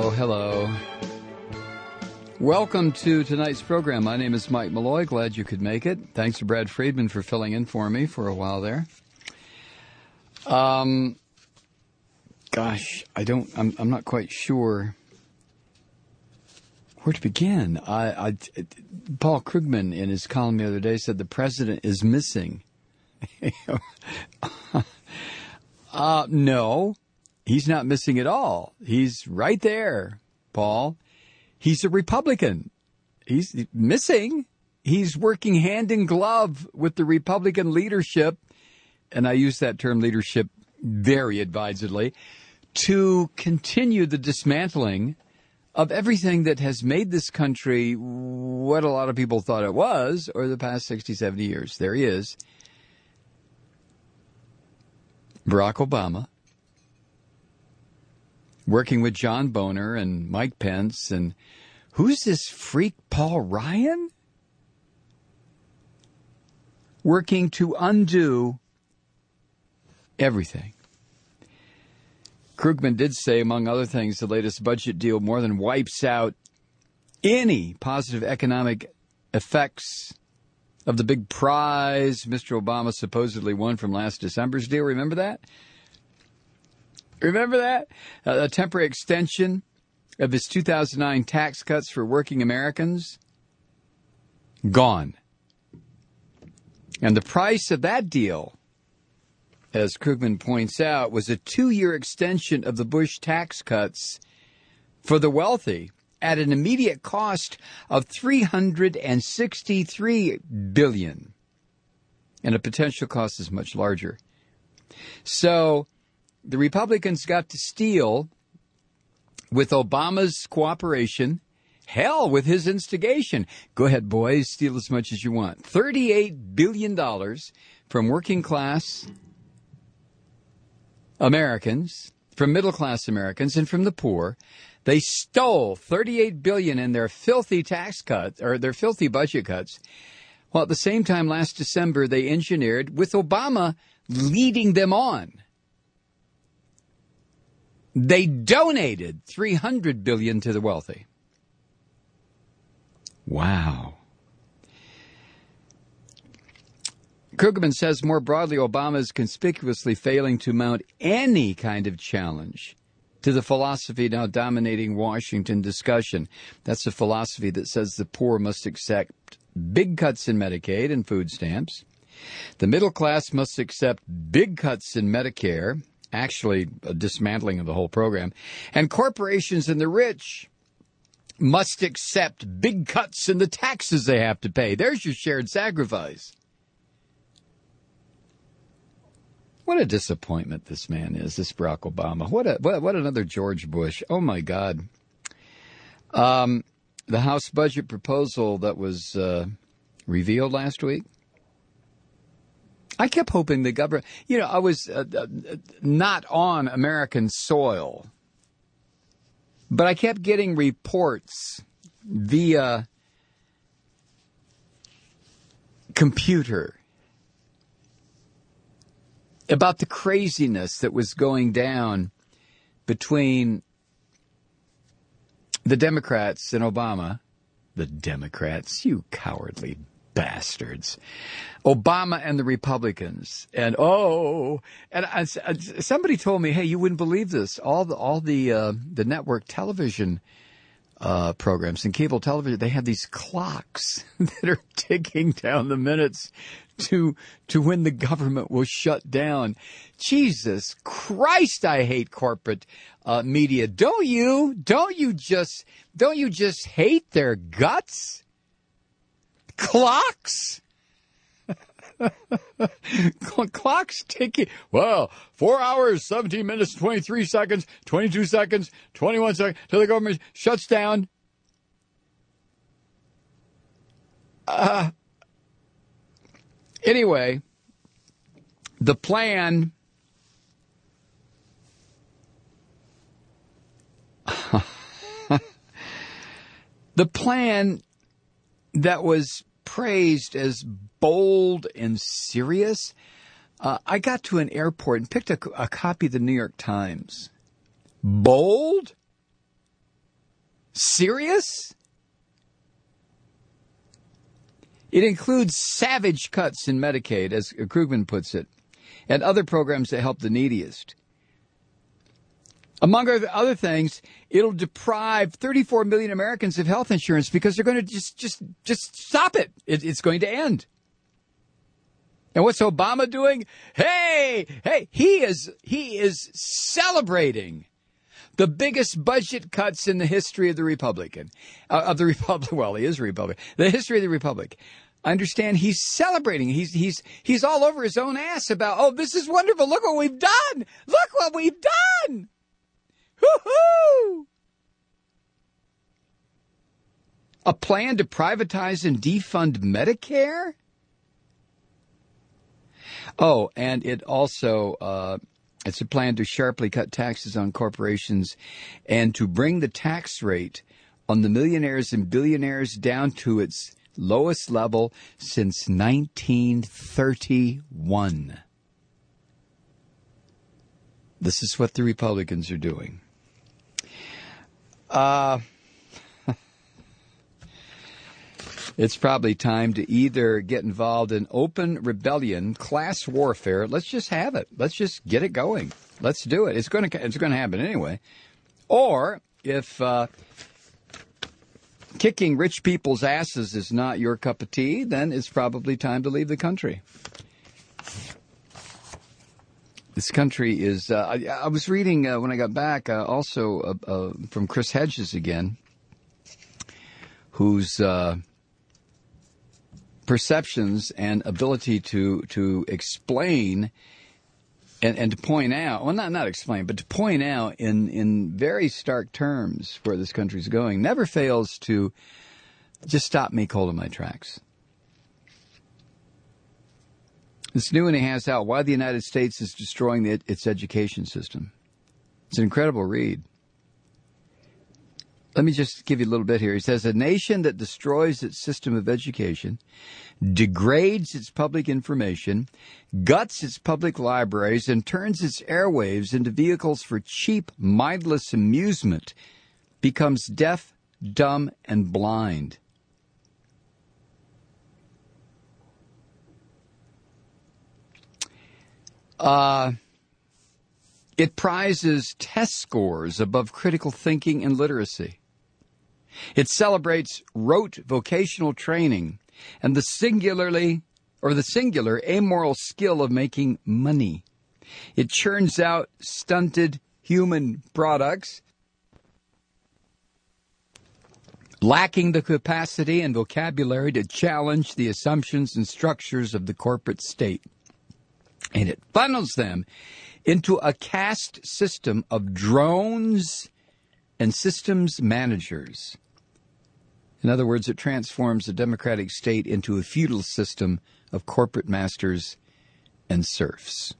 Hello. Welcome to tonight's program. My name is Mike Malloy. Glad you could make it. Thanks to Brad Friedman for filling in for me for a while there. I'm not quite sure where to begin. Paul Krugman in his column the other day said the president is missing. No, he's not missing at all. He's right there, Paul. He's a Republican. He's missing. He's working hand in glove with the Republican leadership, and I use that term leadership very advisedly, to continue the dismantling of everything that has made this country what a lot of people thought it was over the past 60, 70 years. There he is. Barack Obama, working with John Boehner and Mike Pence, and who's this freak Paul Ryan? Working to undo everything. Krugman did say, among other things, the latest budget deal more than wipes out any positive economic effects of the big prize Mr. Obama supposedly won from last December's deal. Remember that? Remember that? A temporary extension of his 2009 tax cuts for working Americans? Gone. And the price of that deal, as Krugman points out, was a 2-year extension of the Bush tax cuts for the wealthy at an immediate cost of $363 billion. And a potential cost is much larger. So the Republicans got to steal, with Obama's cooperation, hell, with his instigation. Go ahead, boys, steal as much as you want. $38 billion from working class Americans, from middle-class Americans, and from the poor. They stole $38 billion in their filthy tax cuts, or their filthy budget cuts, while at the same time last December they engineered, with Obama leading them on, they donated $300 billion to the wealthy. Wow. Krugman says more broadly, Obama is conspicuously failing to mount any kind of challenge to the philosophy now dominating Washington discussion. That's a philosophy that says the poor must accept big cuts in Medicaid and food stamps. The middle class must accept big cuts in Medicare, actually a dismantling of the whole program. And corporations and the rich must accept big cuts in the taxes they have to pay. There's your shared sacrifice. What a disappointment this man is, this Barack Obama. What another George Bush. Oh, my God. The House budget proposal that was revealed last week, I kept hoping the government, I was not on American soil, but I kept getting reports via computer about the craziness that was going down between the Democrats and Obama. The Democrats, you cowardly bastards. Obama and the Republicans. And somebody told me, hey, you wouldn't believe this. All the network television programs and cable television, they have these clocks that are ticking down the minutes to when the government will shut down. Jesus Christ, I hate corporate media. Don't you just hate their guts? Clocks? Clocks ticking. Well, 4 hours, 17 minutes, 23 seconds, 22 seconds, 21 seconds till the government shuts down. Anyway, the plan that was praised as bold and serious, I got to an airport and picked a copy of the New York Times. Bold? Serious? It includes savage cuts in Medicaid, as Krugman puts it, and other programs that help the neediest. Among other things, it'll deprive 34 million Americans of health insurance because they're going to just stop it. It's going to end. And what's Obama doing? He is celebrating the biggest budget cuts in the history of the Republic. Well, he is a Republican. The history of the Republic. I understand he's celebrating. He's all over his own ass about, oh, this is wonderful. Look what we've done. Look what we've done. Woo-hoo! A plan to privatize and defund Medicare? Oh, and it also, it's a plan to sharply cut taxes on corporations and to bring the tax rate on the millionaires and billionaires down to its lowest level since 1931. This is what the Republicans are doing. It's probably time to either get involved in open rebellion, class warfare. Let's just have it. Let's just get it going. Let's do it. It's going to happen anyway. Or if kicking rich people's asses is not your cup of tea, then it's probably time to leave the country. This country is, I was reading when I got back, also from Chris Hedges again, whose perceptions and ability to explain and to point out, well, not explain, but to point out in very stark terms where this country's going, never fails to just stop me cold in my tracks. This new one he has out, Why the United States is Destroying its Education System. It's an incredible read. Let me just give you a little bit here. He says, a nation that destroys its system of education, degrades its public information, guts its public libraries, and turns its airwaves into vehicles for cheap, mindless amusement, becomes deaf, dumb, and blind. It prizes test scores above critical thinking and literacy. It celebrates rote vocational training and the singular amoral skill of making money. It churns out stunted human products, lacking the capacity and vocabulary to challenge the assumptions and structures of the corporate state. And it funnels them into a caste system of drones and systems managers. In other words, it transforms the democratic state into a feudal system of corporate masters and serfs.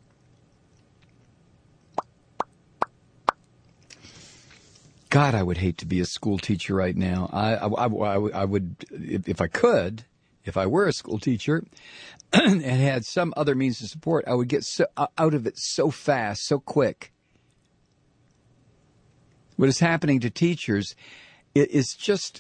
God, I would hate to be a school teacher right now. I would, if I could, if I were a school teacher and had some other means of support, I would get out of it so fast, so quick. What is happening to teachers is just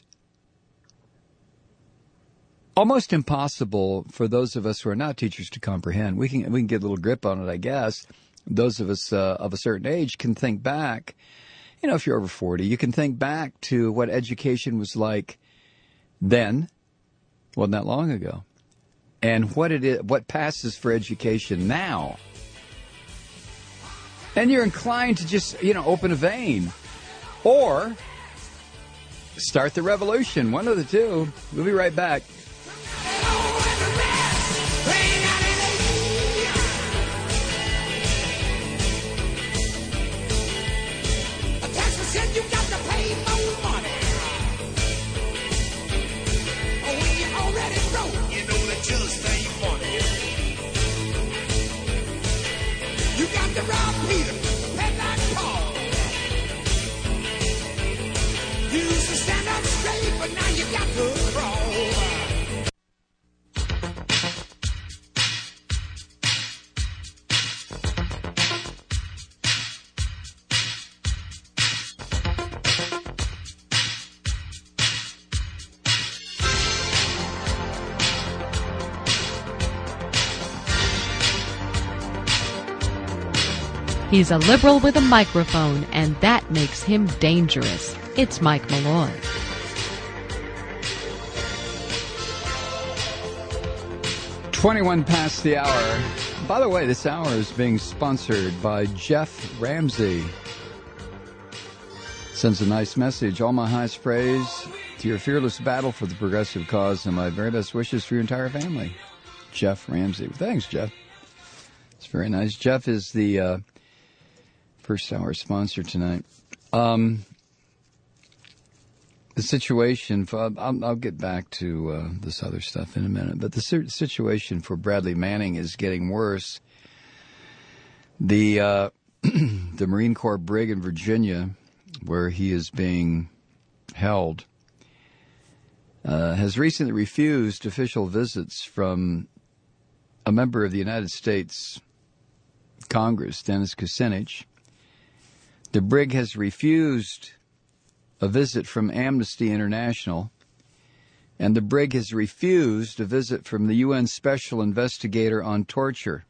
almost impossible for those of us who are not teachers to comprehend. We can get a little grip on it, I guess. Those of us of a certain age can think back. You know, if you're over 40, you can think back to what education was like then, wasn't that long ago, and what passes for education now. And you're inclined to just, open a vein or start the revolution. One of the two. We'll be right back. But now you got to crawl. He's a liberal with a microphone, and that makes him dangerous. It's Mike Malloy. "21 past the hour." By the way, this hour is being sponsored by Jeff Ramsey. Sends a nice message. All my highest praise to your fearless battle for the progressive cause and my very best wishes for your entire family. Jeff Ramsey. Thanks, Jeff. It's very nice. Jeff is the first hour sponsor tonight. The situation, I'll get back to this other stuff in a minute, but the situation for Bradley Manning is getting worse. The the Marine Corps brig in Virginia, where he is being held, has recently refused official visits from a member of the United States Congress, Dennis Kucinich. The brig has refused a visit from Amnesty International, and the brig has refused a visit from the UN Special Investigator on Torture.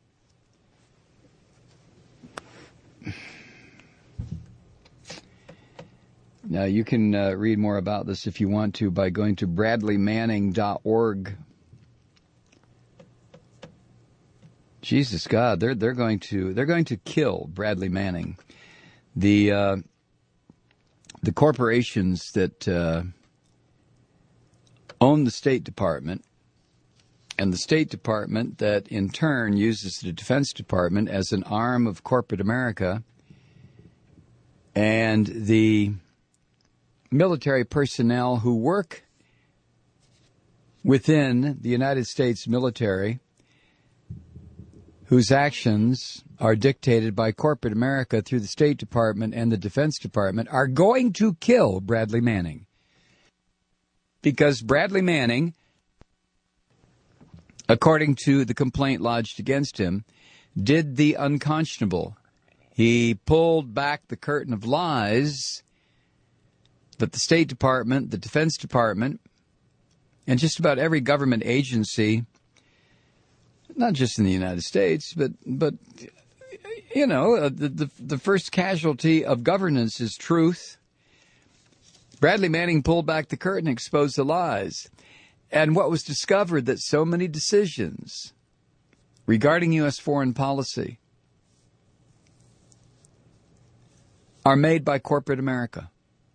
Now, you can read more about this if you want to by going to bradleymanning.org. Jesus God, they're going to kill Bradley Manning. The corporations that own the State Department, and the State Department that in turn uses the Defense Department as an arm of corporate America, and the military personnel who work within the United States military, whose actions are dictated by corporate America through the State Department and the Defense Department, are going to kill Bradley Manning. Because Bradley Manning, according to the complaint lodged against him, did the unconscionable. He pulled back the curtain of lies that the State Department, the Defense Department, and just about every government agency, not just in the United States, but you know, the first casualty of governance is truth. Bradley Manning pulled back the curtain, exposed the lies. And what was discovered, that so many decisions regarding U.S. foreign policy are made by corporate America.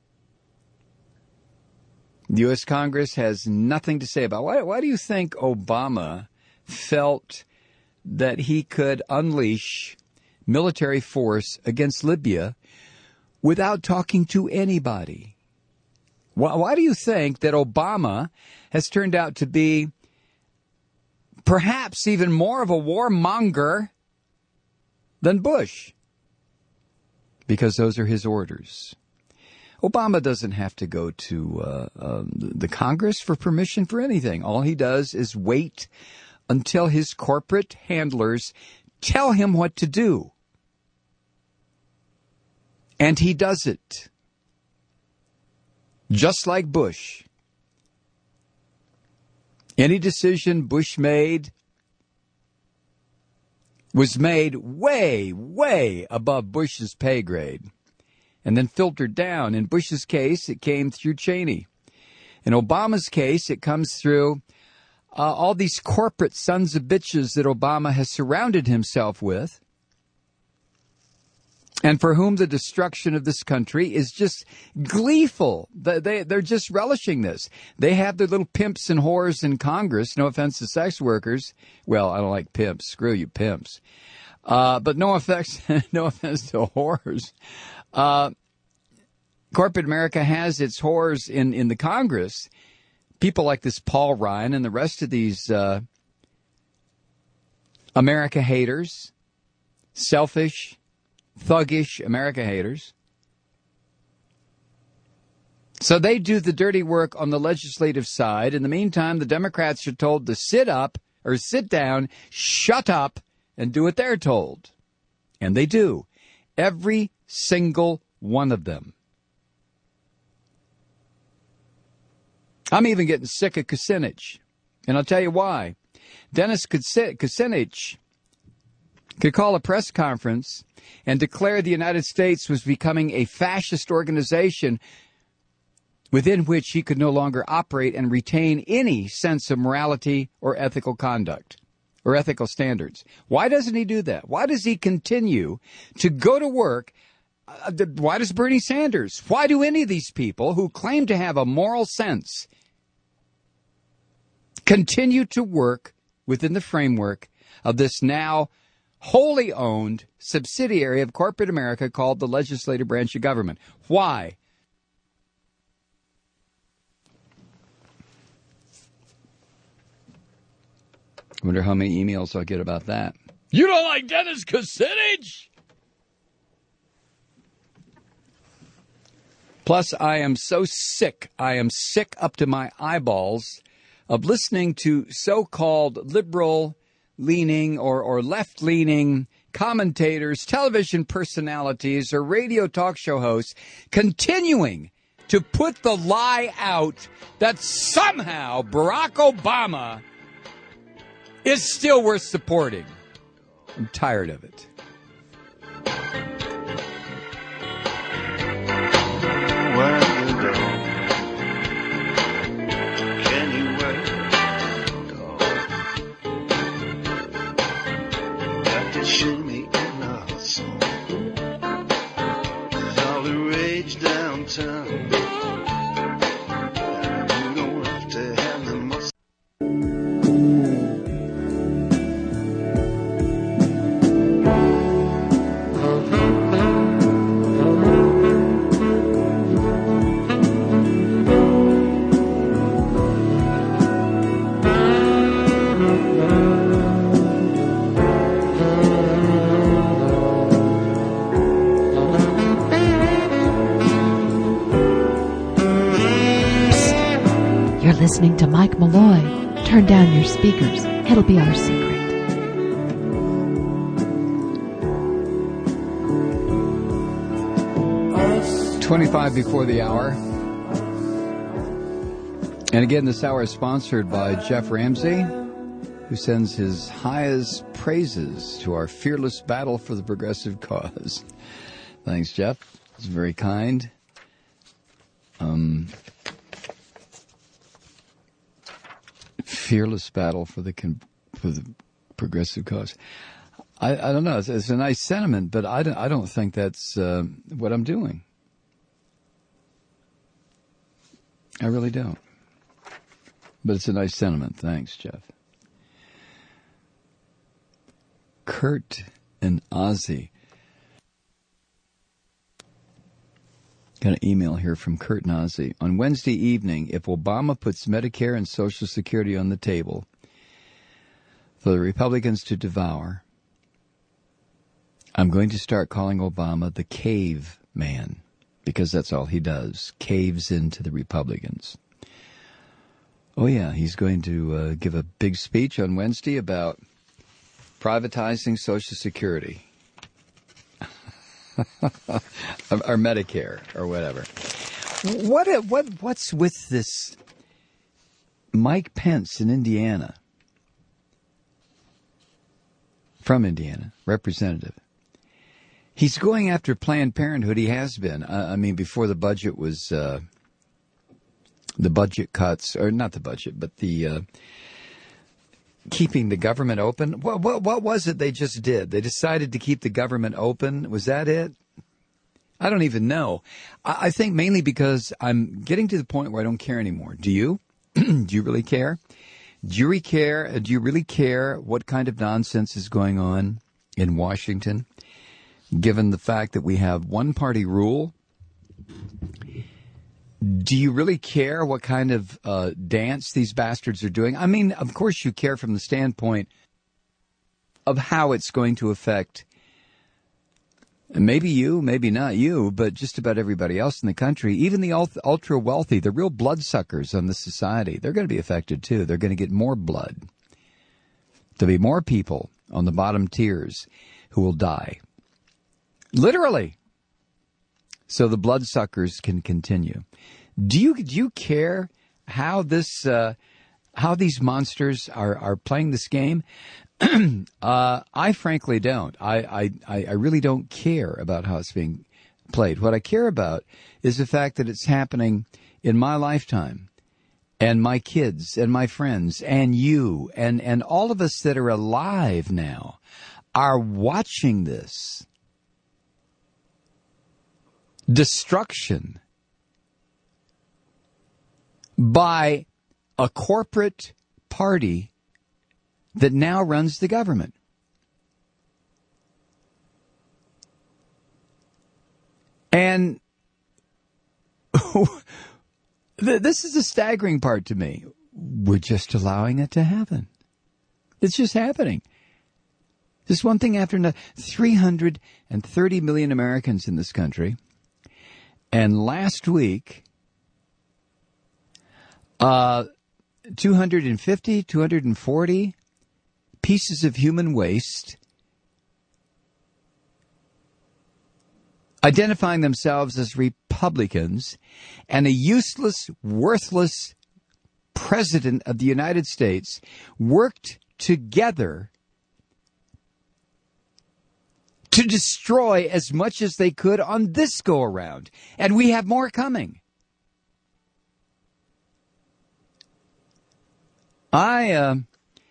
The U.S. Congress has nothing to say about it. Why do you think Obama felt that he could unleash military force against Libya without talking to anybody? Why do you think that Obama has turned out to be perhaps even more of a warmonger than Bush? Because those are his orders. Obama doesn't have to go to the Congress for permission for anything. All he does is wait until his corporate handlers tell him what to do. And he does it. Just like Bush. Any decision Bush made was made way, way above Bush's pay grade, and then filtered down. In Bush's case, it came through Cheney. In Obama's case, it comes through all these corporate sons of bitches that Obama has surrounded himself with, and for whom the destruction of this country is just gleeful. They're just relishing this. They have their little pimps and whores in Congress. No offense to sex workers. Well, I don't like pimps. Screw you, pimps. But no offense to whores. Corporate America has its whores in the Congress. People like this Paul Ryan and the rest of these America haters, selfish, thuggish America haters. So they do the dirty work on the legislative side. In the meantime, the Democrats are told to sit down, shut up, and do what they're told. And they do. Every single one of them. I'm even getting sick of Kucinich. And I'll tell you why. Dennis Kucinich could call a press conference and declare the United States was becoming a fascist organization within which he could no longer operate and retain any sense of morality or ethical conduct or ethical standards. Why doesn't he do that? Why does he continue to go to work? Why does Bernie Sanders? Why do any of these people who claim to have a moral sense continue to work within the framework of this now wholly owned subsidiary of corporate America called the legislative branch of government? Why? I wonder how many emails I'll get about that. You don't like Dennis Kucinich? Plus, I am so sick. I am sick up to my eyeballs of listening to so-called liberal-leaning or left-leaning commentators, television personalities, or radio talk show hosts continuing to put the lie out that somehow Barack Obama is still worth supporting. I'm tired of it. Where you go? Can you wait? Got to shimmy in our song. There's all the rage downtown. You don't have to have the most. You're listening to Mike Malloy. Turn down your speakers. It'll be our secret. 25 before the hour. And again, this hour is sponsored by Jeff Ramsey, who sends his highest praises to our fearless battle for the progressive cause. Thanks, Jeff. It's very kind. Fearless battle for the progressive cause. I don't know. It's a nice sentiment, but I don't think that's what I'm doing. I really don't. But it's a nice sentiment. Thanks, Jeff. Kurt and Ozzy. Got an email here from Kurt and Ozzy. On Wednesday evening, if Obama puts Medicare and Social Security on the table for the Republicans to devour, I'm going to start calling Obama the cave man, because that's all he does, caves into the Republicans. Oh, yeah, he's going to give a big speech on Wednesday about privatizing Social Security. Or Medicare, or whatever. What's with this Mike Pence in Indiana? From Indiana, representative. He's going after Planned Parenthood. He has been. I mean, before the budget was, the budget cuts, or not the budget, but the keeping the government open. What was it they just did? They decided to keep the government open. Was that it? I don't even know. I think mainly because I'm getting to the point where I don't care anymore. Do you? Do you really care? Do you really care what kind of nonsense is going on in Washington, given the fact that we have one-party rule? Do you really care what kind of dance these bastards are doing? I mean, of course you care from the standpoint of how it's going to affect maybe you, maybe not you, but just about everybody else in the country, even the ultra-wealthy, the real bloodsuckers on the society. They're going to be affected, too. They're going to get more blood. There'll be more people on the bottom tiers who will die. Literally. So the bloodsuckers can continue. Do you care how these monsters are playing this game? I frankly don't. I really don't care about how it's being played. What I care about is the fact that it's happening in my lifetime, and my kids, and my friends, and you, and all of us that are alive now are watching this destruction by a corporate party that now runs the government. And this is the staggering part to me. We're just allowing it to happen. It's just happening. Just one thing after another. 330 million Americans in this country. And last week, 240 pieces of human waste identifying themselves as Republicans, and a useless, worthless president of the United States worked together to destroy as much as they could on this go-around. And we have more coming. I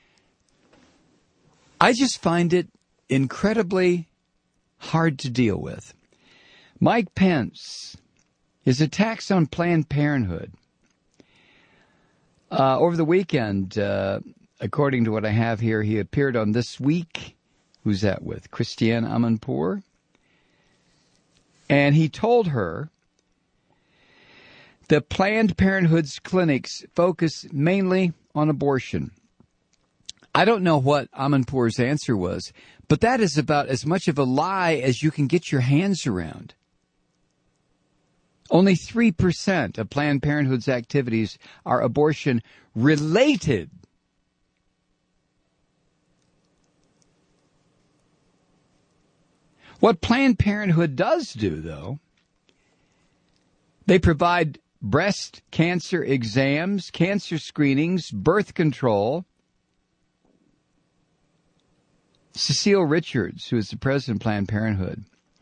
just find it incredibly hard to deal with. Mike Pence, his attacks on Planned Parenthood. Over the weekend, according to what I have here, he appeared on This Week. Who's that with? Christiane Amanpour. And he told her that Planned Parenthood's clinics focus mainly on abortion. I don't know what Amanpour's answer was, but that is about as much of a lie as you can get your hands around. Only 3% of Planned Parenthood's activities are abortion-related. What Planned Parenthood does do, though, they provide breast cancer exams, cancer screenings, birth control. Cecile Richards, who is the president of Planned Parenthood,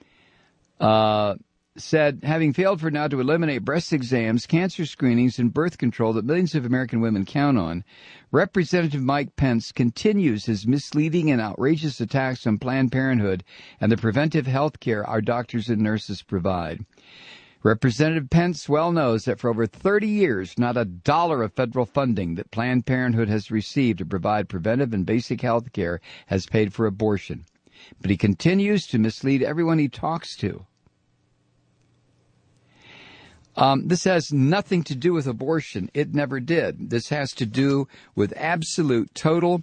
said, having failed for now to eliminate breast exams, cancer screenings, and birth control that millions of American women count on, Representative Mike Pence continues his misleading and outrageous attacks on Planned Parenthood and the preventive health care our doctors and nurses provide. Representative Pence well knows that for over 30 years, not a dollar of federal funding that Planned Parenthood has received to provide preventive and basic health care has paid for abortion. But he continues to mislead everyone he talks to. This has nothing to do with abortion. It never did. This has to do with absolute, total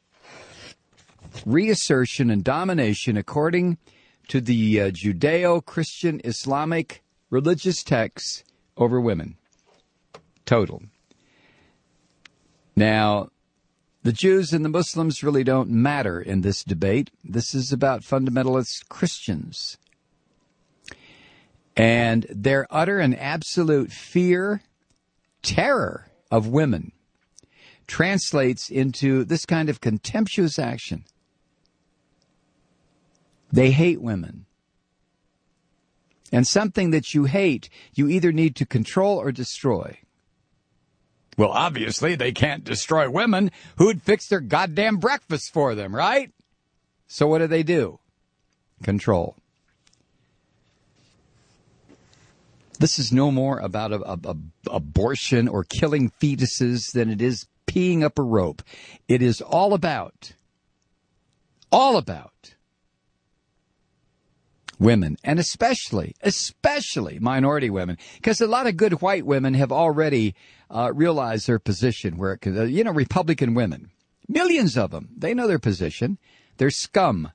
reassertion and domination according to the Judeo-Christian Islamic religious texts over women. Total. Now, the Jews and the Muslims really don't matter in this debate. This is about fundamentalist Christians. And their utter and absolute fear, terror of women translates into this kind of contemptuous action. They hate women. And something that you hate, you either need to control or destroy. Well, obviously, they can't destroy women. Who'd fix their goddamn breakfast for them, right? So what do? Control. This is no more about abortion or killing fetuses than it is peeing up a rope. It is all about women, and especially minority women, because a lot of good white women have already realized their position where it could, Republican women, millions of them, they know their position. They're scum.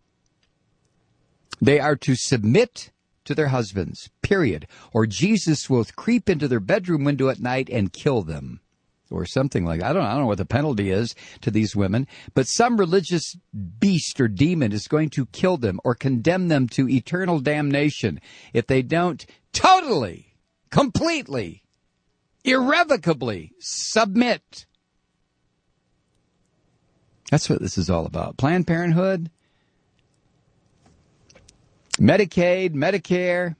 They are to submit to their husbands, period. Or Jesus will creep into their bedroom window at night and kill them. Or something like that. I don't know what the penalty is to these women, but some religious beast or demon is going to kill them or condemn them to eternal damnation if they don't totally, completely, irrevocably submit. That's what this is all about. Planned Parenthood, Medicaid, Medicare.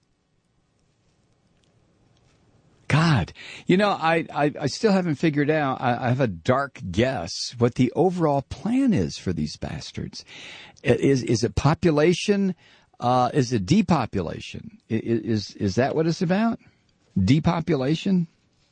God, I still haven't figured out. I have a dark guess what the overall plan is for these bastards. Is it population? Is it depopulation? Is that what it's about? Depopulation?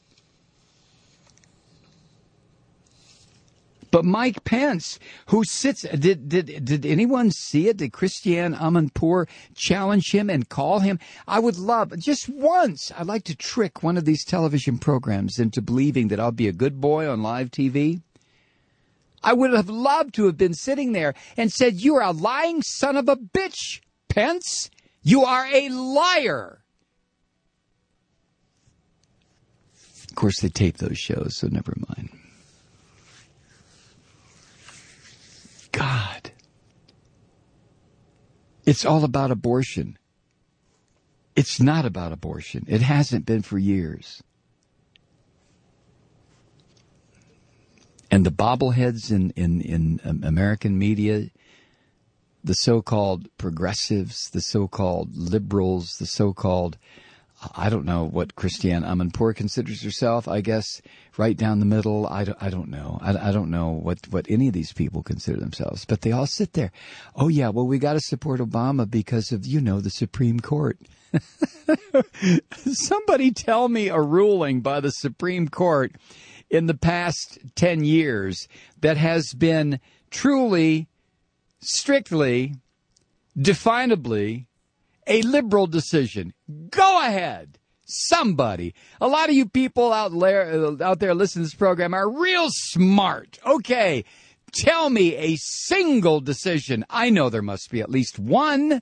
But Mike Pence, who sits, did anyone see it? Did Christiane Amanpour challenge him and call him? I would love, just once, I'd like to trick one of these television programs into believing that I'll be a good boy on live TV. I would have loved to have been sitting there and said, "You are a lying son of a bitch, Pence. You are a liar." Of course, they tape those shows, so never mind. God. It's all about abortion. It's not about abortion. It hasn't been for years. And the bobbleheads in American media, the so-called progressives, the so-called liberals, the so-called, I don't know what Christiane Amanpour considers herself, I guess, right down the middle. I don't know. I don't know what any of these people consider themselves. But they all sit there. Oh, yeah, well, we got to support Obama because of, the Supreme Court. Somebody tell me a ruling by the Supreme Court in the past 10 years that has been truly, strictly, definably a liberal decision. Go ahead. Somebody. A lot of you people out there listening to this program are real smart. Okay. Tell me a single decision. I know there must be at least one.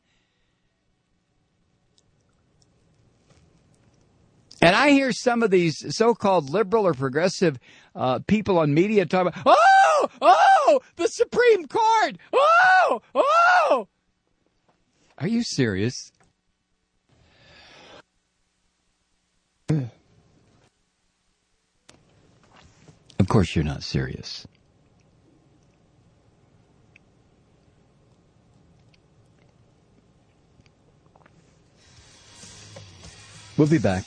And I hear some of these so-called liberal or progressive people on media talk about, the Supreme Court. Oh. Are you serious? Of course you're not serious. We'll be back.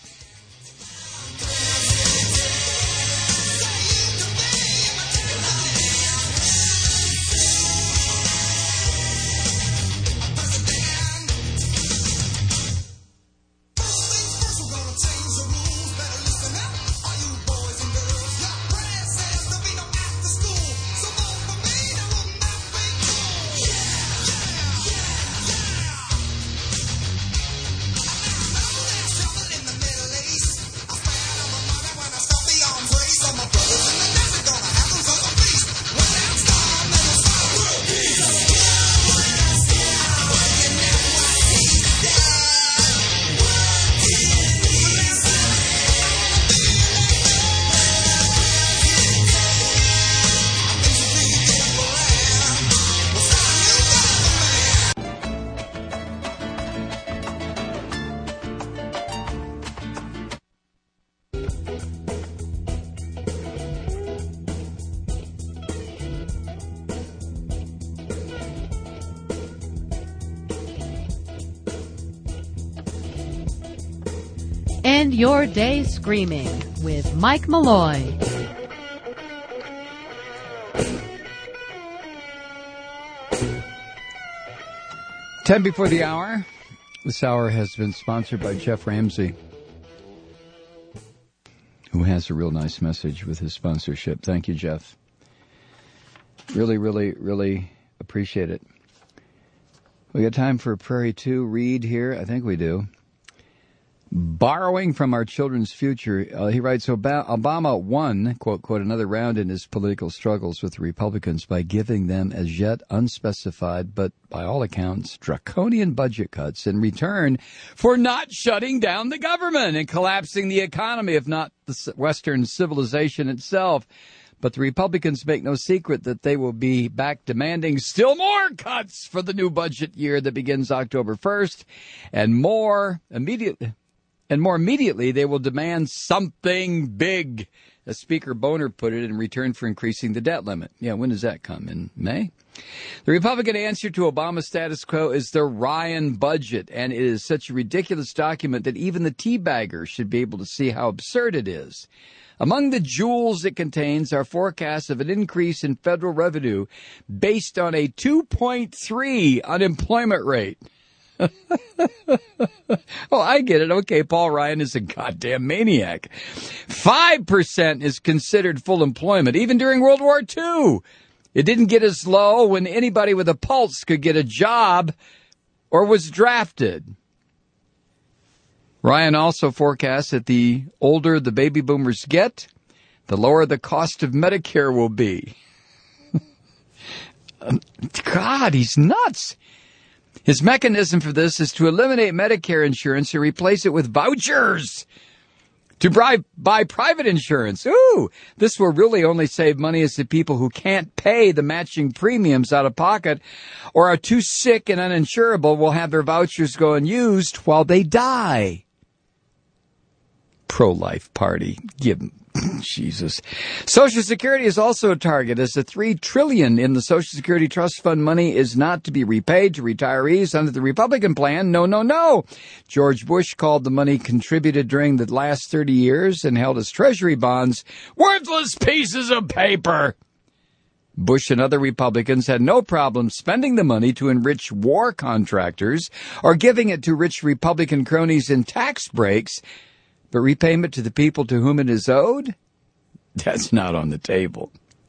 End your day screaming with Mike Malloy. Ten before the hour. This hour has been sponsored by Jeff Ramsey, who has a real nice message with his sponsorship. Thank you, Jeff. Really, really, really appreciate it. We got time for Prairie 2 read here. I think we do. Borrowing from our children's future, he writes, Obama won, quote, another round in his political struggles with the Republicans by giving them as yet unspecified, but by all accounts, draconian budget cuts in return for not shutting down the government and collapsing the economy, if not the Western civilization itself. But the Republicans make no secret that they will be back demanding still more cuts for the new budget year that begins October 1st and more immediately. And more immediately, they will demand something big, as Speaker Boner put it, in return for increasing the debt limit. Yeah, when does that come? In May? The Republican answer to Obama's status quo is the Ryan budget, and it is such a ridiculous document that even the teabaggers should be able to see how absurd it is. Among the jewels it contains are forecasts of an increase in federal revenue based on a 2.3 unemployment rate. Oh, I get it. Okay, Paul Ryan is a goddamn maniac. 5% is considered full employment, even during World War II. It didn't get as low when anybody with a pulse could get a job or was drafted. Ryan also forecasts that the older the baby boomers get, the lower the cost of Medicare will be. God, he's nuts. His mechanism for this is to eliminate Medicare insurance and replace it with vouchers to buy private insurance. Ooh, this will really only save money as the people who can't pay the matching premiums out of pocket or are too sick and uninsurable will have their vouchers go unused while they die. Pro-life party. Give them. Jesus. Social Security is also a target, as the $3 trillion in the Social Security Trust Fund money is not to be repaid to retirees under the Republican plan. No, no, no. George Bush called the money contributed during the last 30 years and held as Treasury bonds worthless pieces of paper. Bush and other Republicans had no problem spending the money to enrich war contractors or giving it to rich Republican cronies in tax breaks. But repayment to the people to whom it is owed? That's not on the table.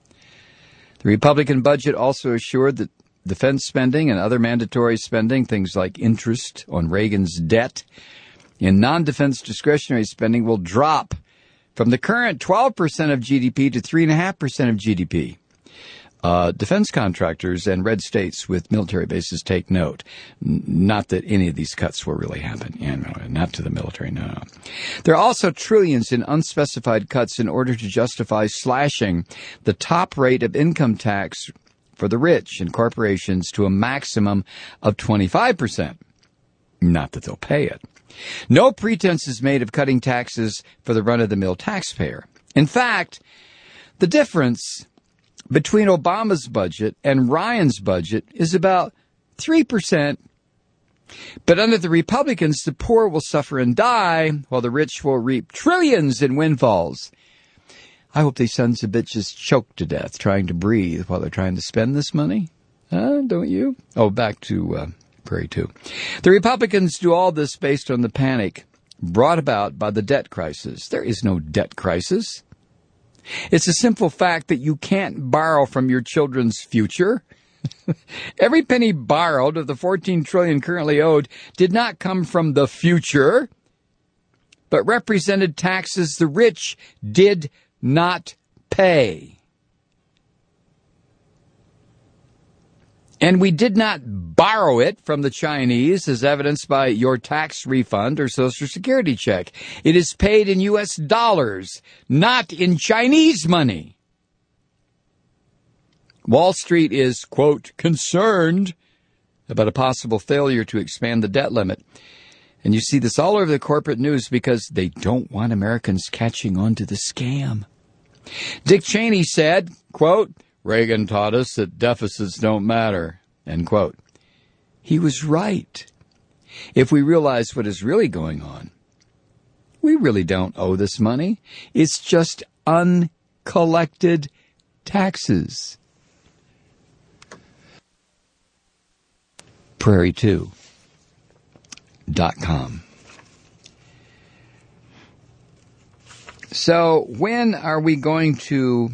The Republican budget also assured that defense spending and other mandatory spending, things like interest on Reagan's debt, and non-defense discretionary spending will drop from the current 12% of GDP to 3.5% of GDP. Defense contractors and red states with military bases take note. Not that any of these cuts will really happen. Yeah, no, not to the military, no. There are also trillions in unspecified cuts in order to justify slashing the top rate of income tax for the rich and corporations to a maximum of 25%. Not that they'll pay it. No pretense is made of cutting taxes for the run-of-the-mill taxpayer. In fact, the difference between Obama's budget and Ryan's budget is about 3%. But under the Republicans, the poor will suffer and die, while the rich will reap trillions in windfalls. I hope these sons of bitches choke to death trying to breathe while they're trying to spend this money. Don't you? Oh, back to Prairie 2. The Republicans do all this based on the panic brought about by the debt crisis. There is no debt crisis. It's a simple fact that you can't borrow from your children's future. Every penny borrowed of the $14 trillion currently owed did not come from the future, but represented taxes the rich did not pay. And we did not borrow it from the Chinese, as evidenced by your tax refund or Social Security check. It is paid in U.S. dollars, not in Chinese money. Wall Street is, quote, concerned about a possible failure to expand the debt limit. And you see this all over the corporate news because they don't want Americans catching on to the scam. Dick Cheney said, quote, Reagan taught us that deficits don't matter, end quote. He was right. If we realize what is really going on, we really don't owe this money. It's just uncollected taxes. Prairie2.com. So when are we going to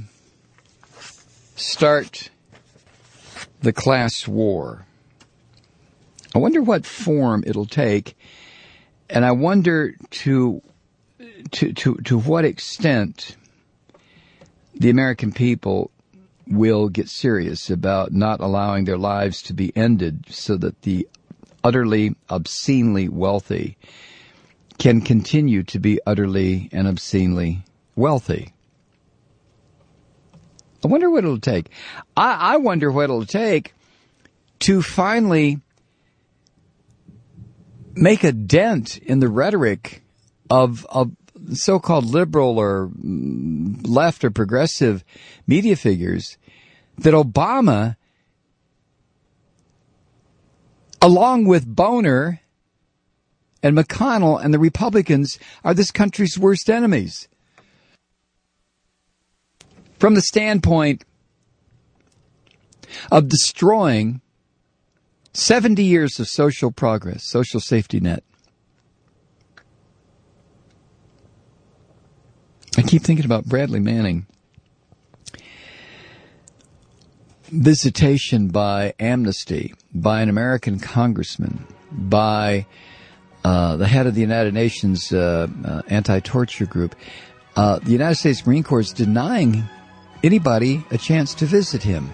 start the class war? I wonder what form it'll take, and I wonder to what extent the American people will get serious about not allowing their lives to be ended so that the utterly, obscenely wealthy can continue to be utterly and obscenely wealthy. I wonder what it'll take. I wonder what it'll take to finally make a dent in the rhetoric of so-called liberal or left or progressive media figures that Obama, along with Boehner and McConnell and the Republicans, are this country's worst enemies. From the standpoint of destroying 70 years of social progress, social safety net. I keep thinking about Bradley Manning. Visitation by Amnesty, by an American congressman, by the head of the United Nations anti-torture group. The United States Marine Corps is denying anybody a chance to visit him.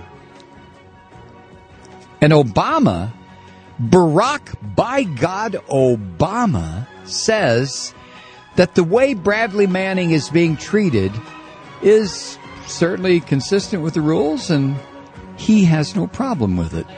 And Obama, Barack, by God, Obama, says that the way Bradley Manning is being treated is certainly consistent with the rules, and he has no problem with it.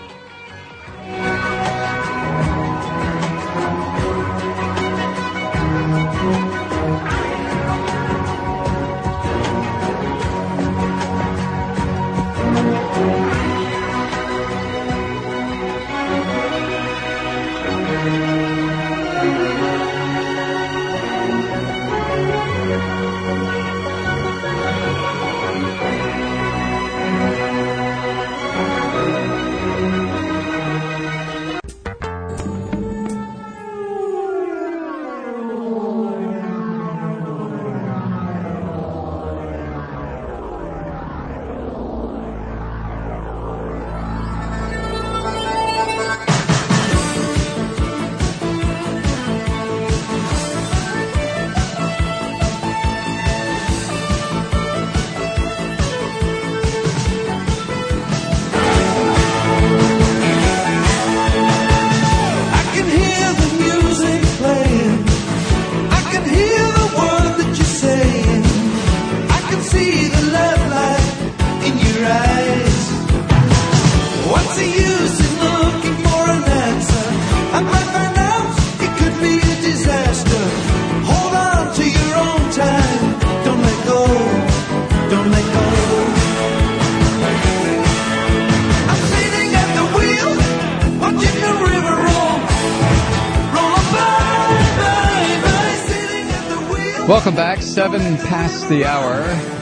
Welcome back, 7 past the hour.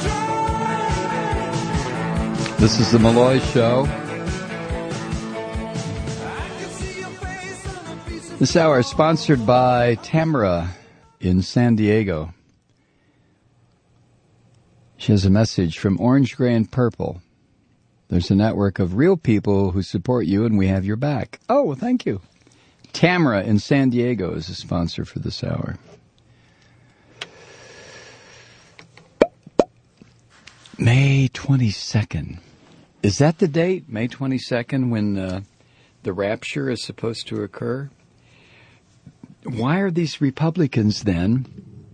This is the Malloy Show. This hour is sponsored by Tamara in San Diego. She has a message from Orange, Gray, and Purple. There's a network of real people who support you, and we have your back. Oh, well, thank you. Tamara in San Diego is a sponsor for this hour. May 22nd. Is that the date, May 22nd, when the rapture is supposed to occur? Why are these Republicans then,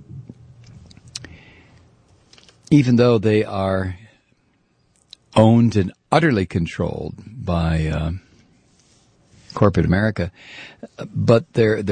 even though they are owned and utterly controlled by corporate America, but their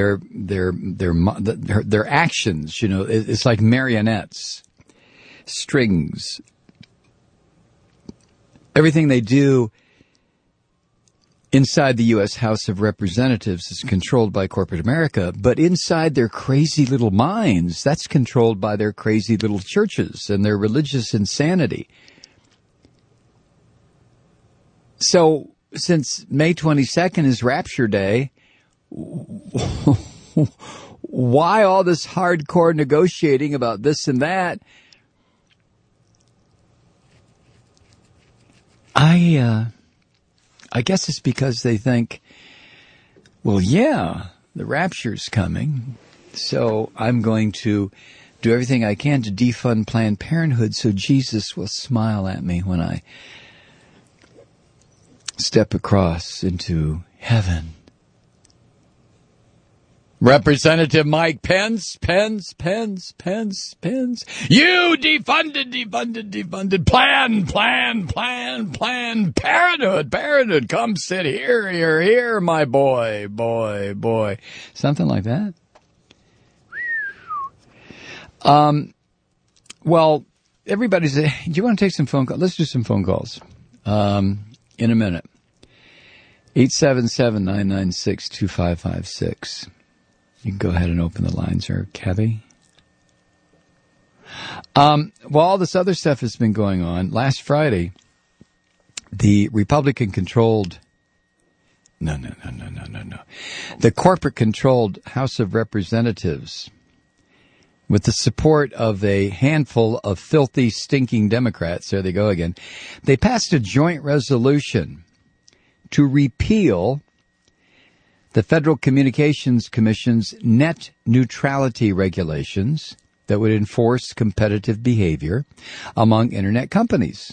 actions, it's like marionettes, strings. Everything they do inside the U.S. House of Representatives is controlled by corporate America, but inside their crazy little minds, that's controlled by their crazy little churches and their religious insanity. So, since May 22nd is Rapture Day, why all this hardcore negotiating about this and that? I guess it's because they think, well, yeah, the rapture's coming, so I'm going to do everything I can to defund Planned Parenthood so Jesus will smile at me when I step across into heaven. Representative Mike Pence. You defunded Planned Parenthood. Come sit here, my boy. Something like that. Well, everybody's. Do you want to take some phone calls? Let's do some phone calls in a minute. 877-996-2556. You can go ahead and open the lines there, Kathy. Well, all this other stuff has been going on. Last Friday, the Republican-controlled... No. The corporate-controlled House of Representatives, with the support of a handful of filthy, stinking Democrats, there they go again, they passed a joint resolution to repeal the Federal Communications Commission's net neutrality regulations that would enforce competitive behavior among Internet companies.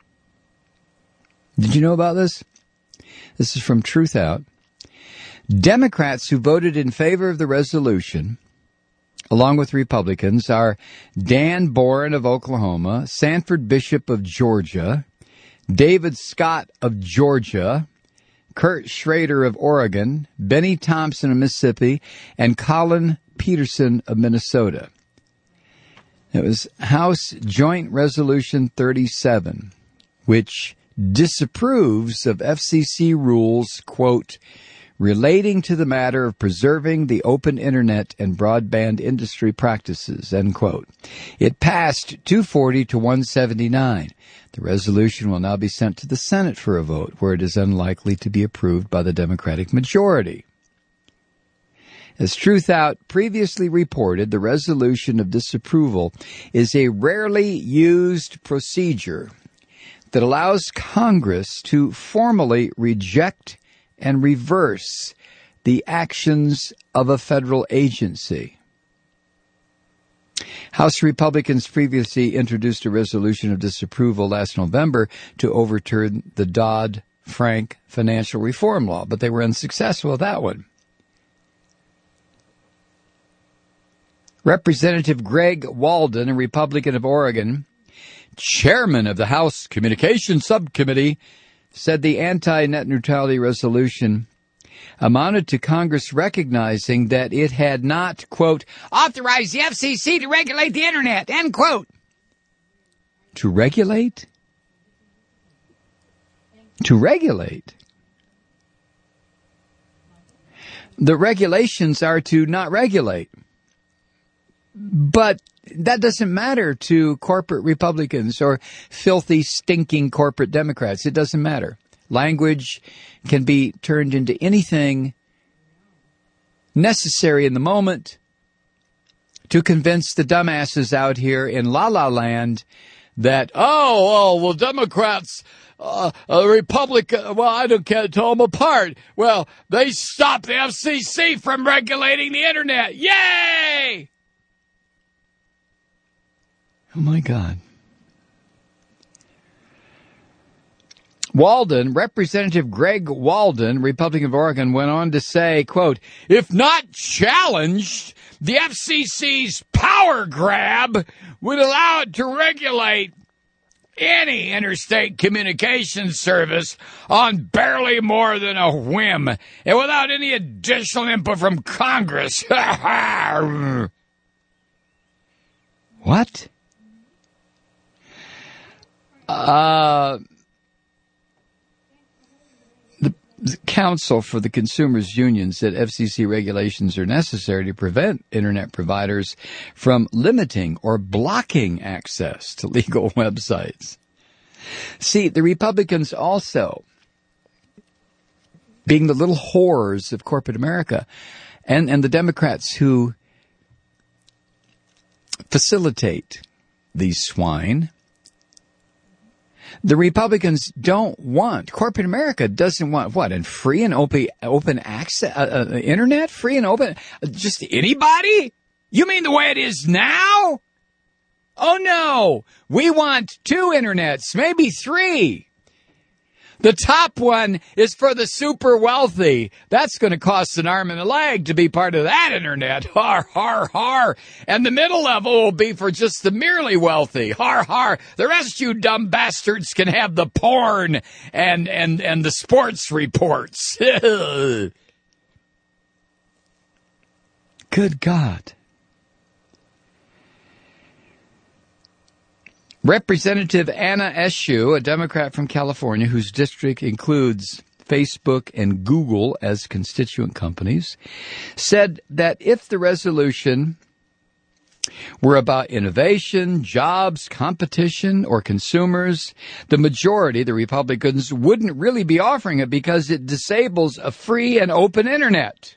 Did you know about this? This is from Truth Out. Democrats who voted in favor of the resolution, along with Republicans, are Dan Boren of Oklahoma, Sanford Bishop of Georgia, David Scott of Georgia, Kurt Schrader of Oregon, Benny Thompson of Mississippi, and Colin Peterson of Minnesota. It was House Joint Resolution 37, which disapproves of FCC rules, quote, relating to the matter of preserving the open Internet and broadband industry practices, end quote. It passed 240 to 179. The resolution will now be sent to the Senate for a vote, where it is unlikely to be approved by the Democratic majority. As Truth Out previously reported, the resolution of disapproval is a rarely used procedure that allows Congress to formally reject and reverse the actions of a federal agency. House Republicans previously introduced a resolution of disapproval last November to overturn the Dodd-Frank financial reform law, but they were unsuccessful with that one. Representative Greg Walden, a Republican of Oregon, chairman of the House Communications Subcommittee, said the anti-net neutrality resolution amounted to Congress recognizing that it had not, quote, authorized the FCC to regulate the Internet, end quote. To regulate? To regulate. The regulations are to not regulate. But that doesn't matter to corporate Republicans or filthy, stinking corporate Democrats. It doesn't matter. Language can be turned into anything necessary in the moment to convince the dumbasses out here in La La Land that, Democrats, Republican, I can't tell them apart. Well, they stopped the FCC from regulating the Internet. Yay! Oh, my God. Walden, Representative Greg Walden, Republican of Oregon, went on to say, quote, if not challenged, the FCC's power grab would allow it to regulate any interstate communications service on barely more than a whim and without any additional input from Congress. What? The Council for the Consumers Union said FCC regulations are necessary to prevent Internet providers from limiting or blocking access to legal websites. See, the Republicans also, being the little whores of corporate America, and the Democrats who facilitate these swine, the Republicans don't want, corporate America doesn't want, what, and free and open access, Internet, free and open, just anybody? You mean the way it is now? Oh no, we want 2 Internets, maybe 3. The top one is for the super wealthy. That's going to cost an arm and a leg to be part of that Internet. Har, har, har. And the middle level will be for just the merely wealthy. Har, har. The rest of you dumb bastards can have the porn and the sports reports. Good God. Representative Anna Eshoo, a Democrat from California whose district includes Facebook and Google as constituent companies, said that if the resolution were about innovation, jobs, competition, or consumers, the majority, the Republicans, wouldn't really be offering it because it disables a free and open internet.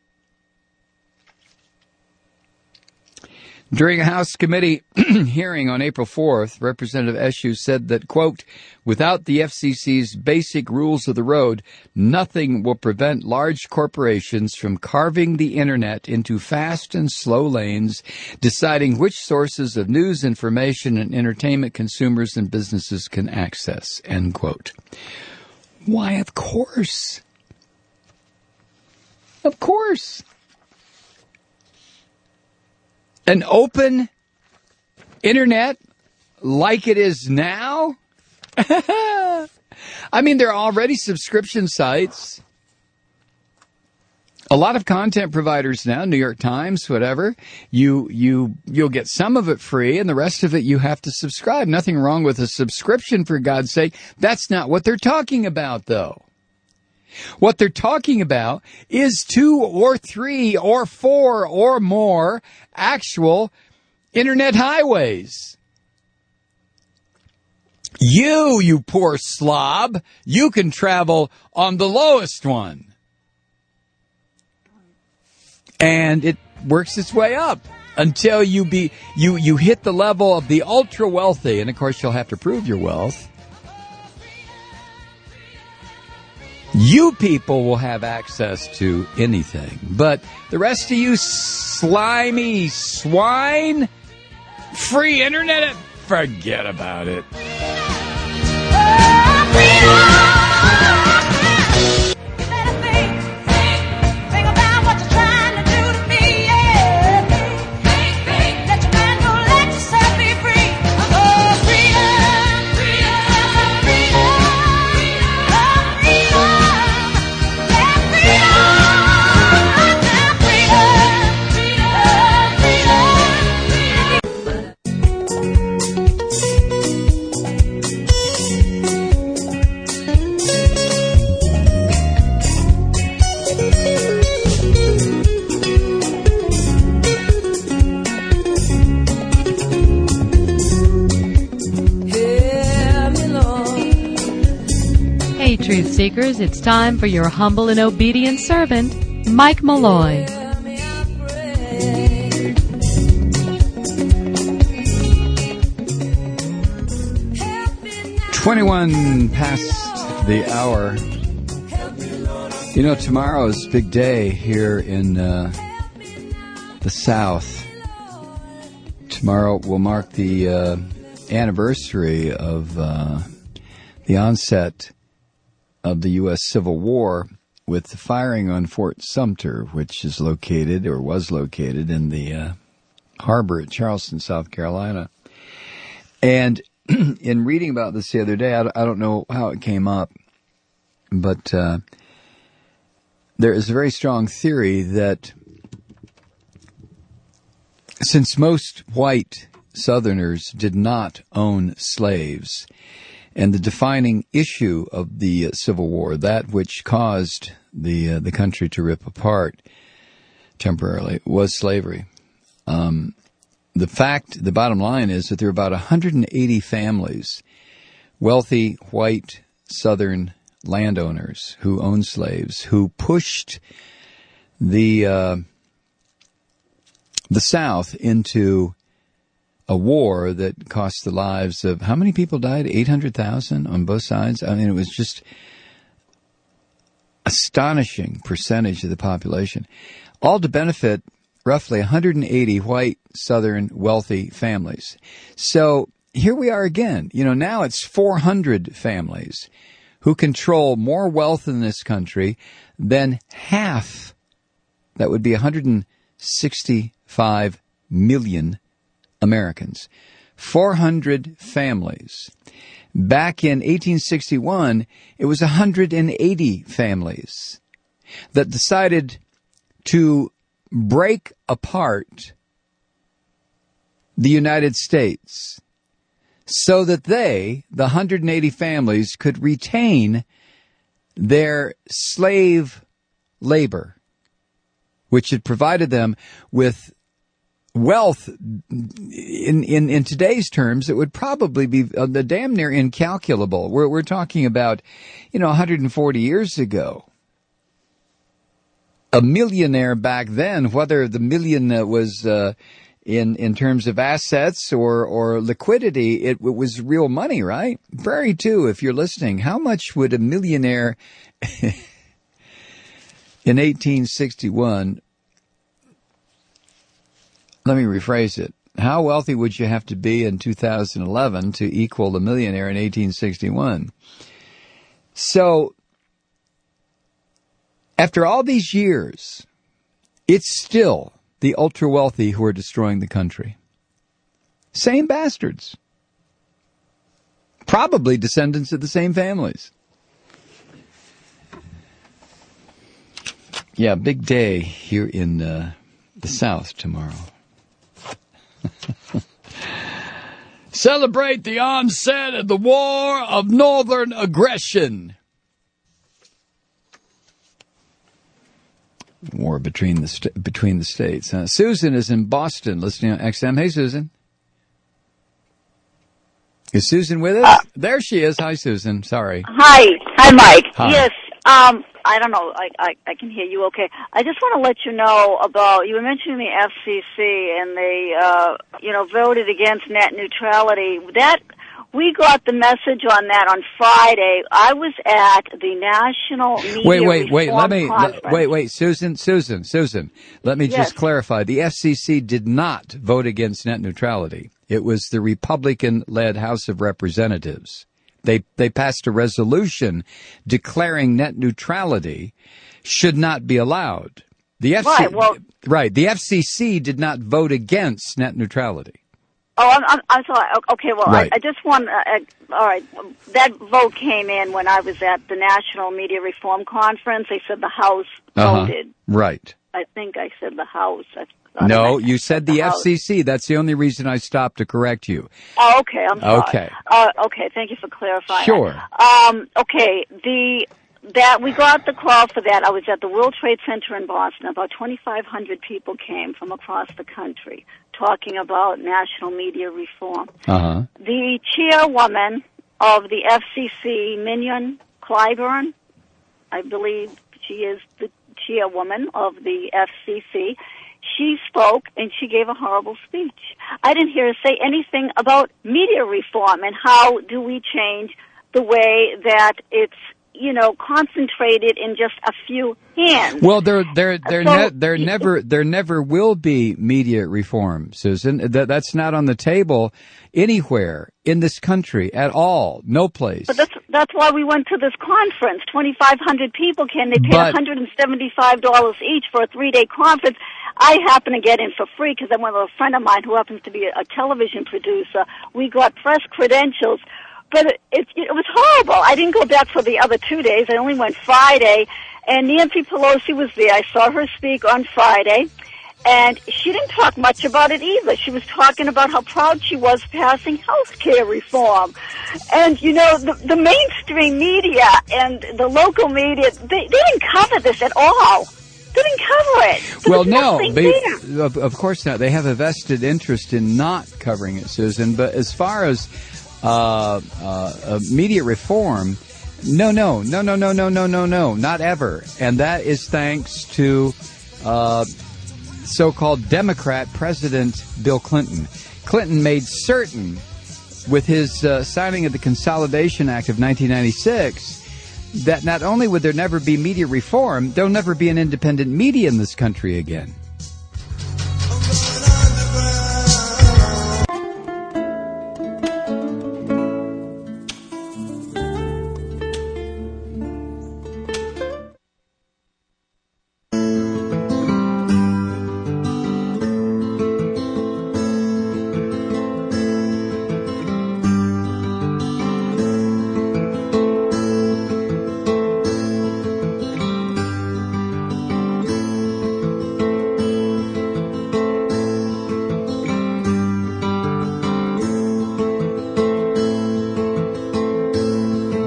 During a House committee hearing on April 4th, Representative Eshoo said that, quote, without the FCC's basic rules of the road, nothing will prevent large corporations from carving the internet into fast and slow lanes, deciding which sources of news, information, and entertainment consumers and businesses can access, end quote. Why, of course. Of course. An open internet like it is now? I mean, there are already subscription sites. A lot of content providers now, New York Times, whatever, you'll get some of it free and the rest of it you have to subscribe. Nothing wrong with a subscription, for God's sake. That's not what they're talking about, though. What they're talking about is 2 or 3 or 4 or more actual internet highways. You poor slob, you can travel on the lowest one. And it works its way up until you hit the level of the ultra wealthy. And of course, you'll have to prove your wealth. You people will have access to anything, but the rest of you slimy swine, free internet, forget about it. Truth Seekers, it's time for your humble and obedient servant, Mike Malloy. 21 past the hour. You know, tomorrow is a big day here in the South. Tomorrow will mark the anniversary of the onset of the U.S. Civil War with the firing on Fort Sumter, which is located or was located in the harbor at Charleston, South Carolina. And in reading about this the other day, I don't know how it came up, but there is a very strong theory that since most white Southerners did not own slaves, and the defining issue of the Civil War, that which caused the country to rip apart temporarily, was slavery. The bottom line is that there are about 180 families, wealthy white Southern landowners who owned slaves, who pushed the South into a war that cost the lives of, how many people died? 800,000 on both sides? I mean, it was just astonishing percentage of the population, all to benefit roughly 180 white Southern wealthy families. So here we are again. You know, now it's 400 families who control more wealth in this country than half. That would be 165 million Americans. 400 families. Back in 1861, it was 180 families that decided to break apart the United States so that they, the 180 families, could retain their slave labor, which had provided them with wealth in today's terms. It would probably be damn near incalculable. We're talking about, 140 years ago. A millionaire back then, whether the million was in terms of assets or liquidity, it was real money, right? Prairie 2, if you're listening, how much would a millionaire in 1861, let me rephrase it, how wealthy would you have to be in 2011 to equal the millionaire in 1861? So, after all these years, it's still the ultra-wealthy who are destroying the country. Same bastards. Probably descendants of the same families. Yeah, big day here in the South tomorrow. Celebrate the onset of the war of northern aggression. War between the states. Susan is in Boston listening on XM. Hey, Susan. Is Susan with us? There she is. Hi, Susan. Sorry. Hi, Mike. Hi. Yes, I don't know. I can hear you okay. I just want to let you know about, you were mentioning the FCC and they, voted against net neutrality. We got the message on that on Friday. I was at the National Media Reform Conference. Wait, Susan. Let me just clarify. The FCC did not vote against net neutrality. It was the Republican-led House of Representatives. They passed a resolution declaring net neutrality should not be allowed. The FCC did not vote against net neutrality. Oh, I'm sorry. Okay, well, right. I just want, all right, that vote came in when I was at the National Media Reform Conference. They said the House voted. Right. I think I said the House. No, you said the FCC. That's the only reason I stopped to correct you. Oh, okay, I'm sorry. Okay. Okay, thank you for clarifying. Sure. Okay, that we got the call for that. I was at the World Trade Center in Boston. About 2,500 people came from across the country talking about national media reform. Uh-huh. The chairwoman of the FCC, Mignon Clyburn, I believe she is the chairwoman of the FCC, she spoke and she gave a horrible speech. I didn't hear her say anything about media reform and how do we change the way that it's, concentrated in just a few hands. Well, there never will be media reform, Susan. That's not on the table anywhere in this country at all. No place. But that's why we went to this conference. 2,500 people came. They paid $175 each for a 3-day conference. I happen to get in for free because I went with a friend of mine who happens to be a television producer. We got press credentials. But it was horrible. I didn't go back for the other 2 days. I only went Friday. And Nancy Pelosi was there. I saw her speak on Friday. And she didn't talk much about it either. She was talking about how proud she was passing health care reform. And, the mainstream media and the local media, they didn't cover this at all. They didn't cover it. Well, no, of course not. They have a vested interest in not covering it, Susan. But as far as media reform, no, not ever. And that is thanks to so-called Democrat President Bill Clinton. Clinton made certain with his signing of the Consolidation Act of 1996 that not only would there never be media reform, there'll never be an independent media in this country again.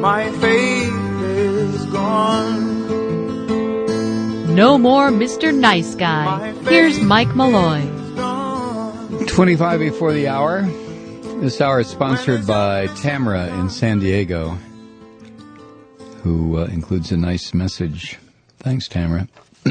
My faith is gone. No more Mr. Nice Guy. Here's Mike Malloy. 25 before the hour. This hour is sponsored by Tamara in San Diego, who includes a nice message. Thanks, Tamara.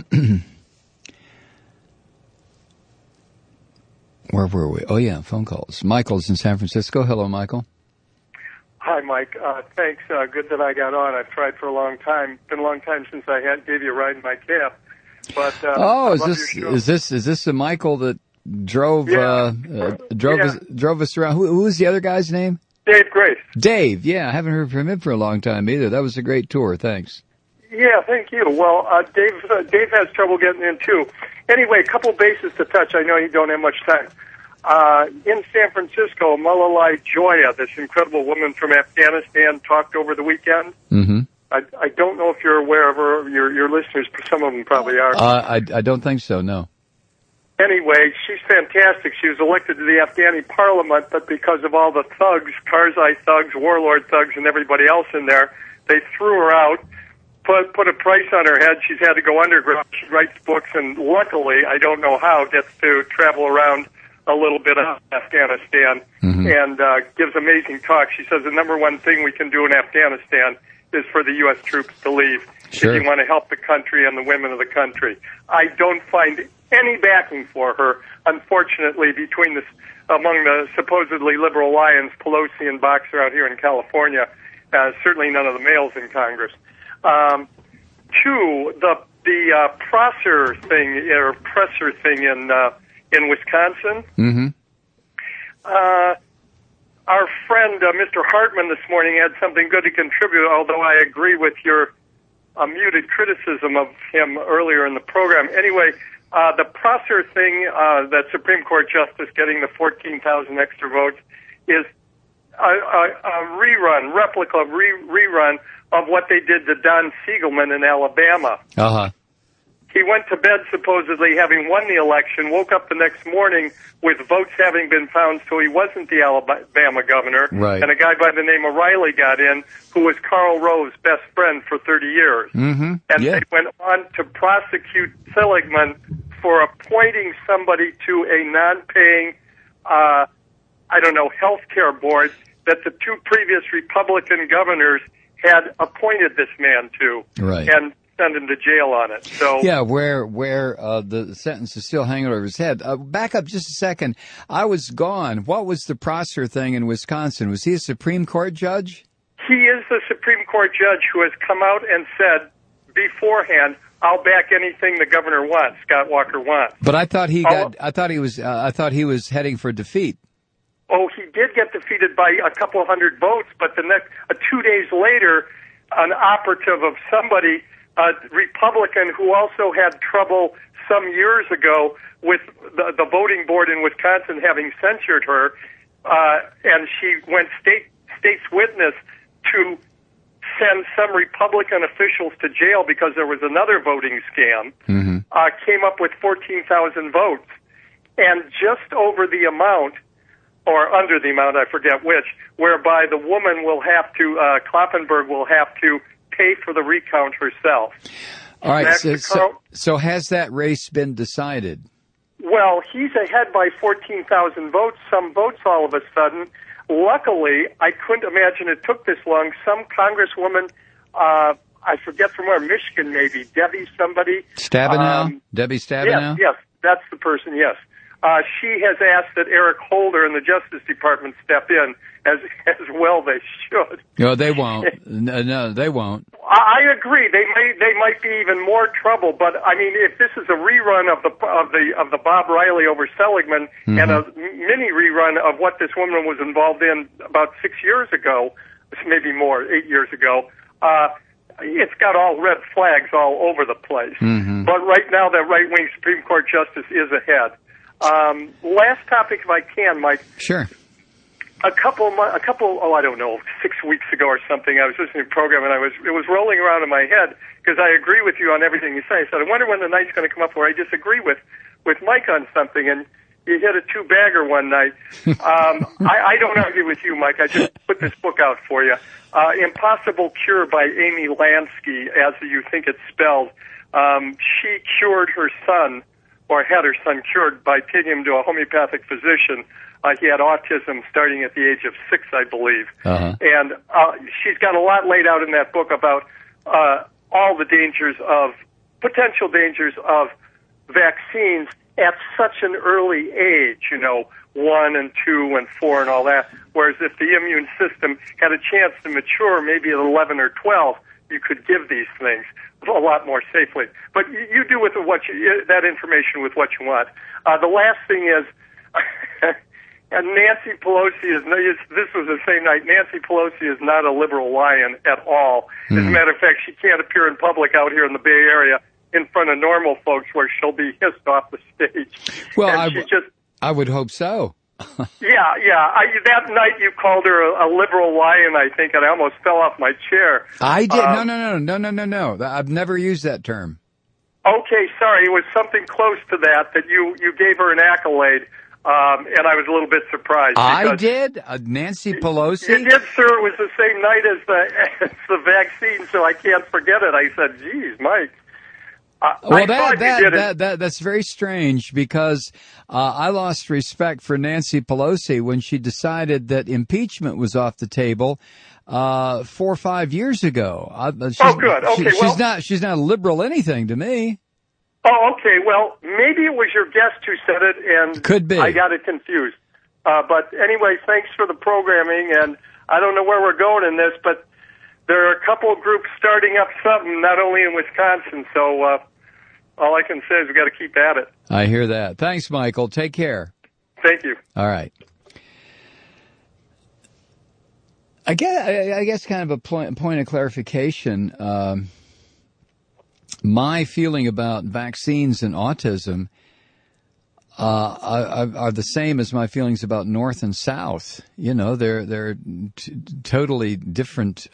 Where were we? Oh, yeah, phone calls. Michael's in San Francisco. Hello, Michael. Hi, Mike. Thanks. Good that I got on. I've tried for a long time. It's been a long time since I gave you a ride in my cab. But is this the Michael that drove drove us around? Who was the other guy's name? Dave Grace. Dave. Yeah, I haven't heard from him for a long time either. That was a great tour. Thanks. Yeah, thank you. Well, Dave has trouble getting in too. Anyway, a couple bases to touch. I know you don't have much time. In San Francisco, Malalai Joya, this incredible woman from Afghanistan, talked over the weekend. Mm-hmm. I don't know if you're aware of her. Your listeners, some of them probably are. I don't think so, no. Anyway, she's fantastic. She was elected to the Afghani parliament, but because of all the thugs, Karzai thugs, warlord thugs, and everybody else in there, they threw her out, put a price on her head. She's had to go underground. She writes books, and luckily, I don't know how, gets to travel around a little bit of Afghanistan, and gives amazing talks. She says the number one thing we can do in Afghanistan is for the U.S. troops to leave if you want to help the country and the women of the country. I don't find any backing for her, unfortunately, among the supposedly liberal lions, Pelosi and Boxer out here in California. Certainly none of the males in Congress. Two, the Prosser thing, or Presser thing in Wisconsin. Mm-hmm. Our friend, Mr. Hartman, this morning had something good to contribute, although I agree with your muted criticism of him earlier in the program. Anyway, the Prosser thing, that Supreme Court justice getting the 14,000 extra votes, is a replica of what they did to Don Siegelman in Alabama. Uh-huh. He went to bed supposedly having won the election, woke up the next morning with votes having been found, so he wasn't the Alabama governor. Right. And a guy by the name of Riley got in, who was Karl Rove's best friend for 30 years. Mm-hmm. And they went on to prosecute Seligman for appointing somebody to a non-paying, health care board that the two previous Republican governors had appointed this man to. Right. And send him to jail on it. So yeah, where the sentence is still hanging over his head. Back up just a second. I was gone. What was the Prosser thing in Wisconsin? Was he a Supreme Court judge? He is the Supreme Court judge who has come out and said beforehand, "I'll back anything the governor wants, Scott Walker wants." But I thought I thought he was heading for defeat. Oh, he did get defeated by a couple hundred votes, but 2 days later, an operative of somebody, a Republican who also had trouble some years ago with the voting board in Wisconsin having censured her, and she went state's witness to send some Republican officials to jail because there was another voting scam, came up with 14,000 votes. And just over the amount, or under the amount, I forget which, whereby the woman will have to, Kloppenberg will have to pay for the recount herself. All right, so has that race been decided? Well, he's ahead by 14,000 votes, some votes all of a sudden. Luckily, I couldn't imagine it took this long. Some congresswoman, I forget from where, Michigan maybe, Debbie somebody. Stabenow? Debbie Stabenow? Yes, that's the person, yes. She has asked that Eric Holder and the Justice Department step in, as well they should. No, they won't. No, they won't. I agree. They might be even more trouble. But I mean, if this is a rerun of the Bob Riley over Seligman and a mini rerun of what this woman was involved in about 6 years ago, maybe more, 8 years ago, it's got all red flags all over the place. But right now, that right-wing Supreme Court justice is ahead. Last topic, if I can, Mike. Sure. A couple, I don't know, 6 weeks ago or something, I was listening to a program and it was rolling around in my head because I agree with you on everything you say. I said, I wonder when the night's going to come up where I disagree with Mike on something. And you hit a two-bagger one night. I don't argue with you, Mike. I just put this book out for you. Impossible Cure by Amy Lansky, as you think it's spelled. She cured her son, or had her son cured, by taking him to a homeopathic physician. He had autism starting at the age of 6, I believe. Uh-huh. And she's got a lot laid out in that book about all the potential dangers of vaccines at such an early age, 1 and 2 and 4 and all that. Whereas if the immune system had a chance to mature maybe at 11 or 12, you could give these things a lot more safely. But you do with that information with what you want. The last thing is, and Nancy Pelosi this was the same night, Nancy Pelosi is not a liberal lion at all. As a matter of fact, she can't appear in public out here in the Bay Area in front of normal folks where she'll be hissed off the stage. Well, I would hope so. Yeah. That night you called her a liberal lion, I think, and I almost fell off my chair. I did. No. I've never used that term. Okay, sorry. It was something close to that you gave her an accolade, and I was a little bit surprised. I did? Nancy Pelosi? You did, sir. It was the same night as the vaccine, so I can't forget it. I said, geez, Mike. Well, that's very strange because I lost respect for Nancy Pelosi when she decided that impeachment was off the table 4 or 5 years ago. Good. Okay, she's not liberal anything to me. Oh, okay. Well, maybe it was your guest who said it, and could be. I got it confused. But anyway, thanks for the programming, and I don't know where we're going in this, but there are a couple of groups starting up something, not only in Wisconsin, so all I can say is we got to keep at it. I hear that. Thanks, Michael. Take care. Thank you. All right. I guess kind of a point of clarification. My feeling about vaccines and autism are the same as my feelings about North and South. They're totally different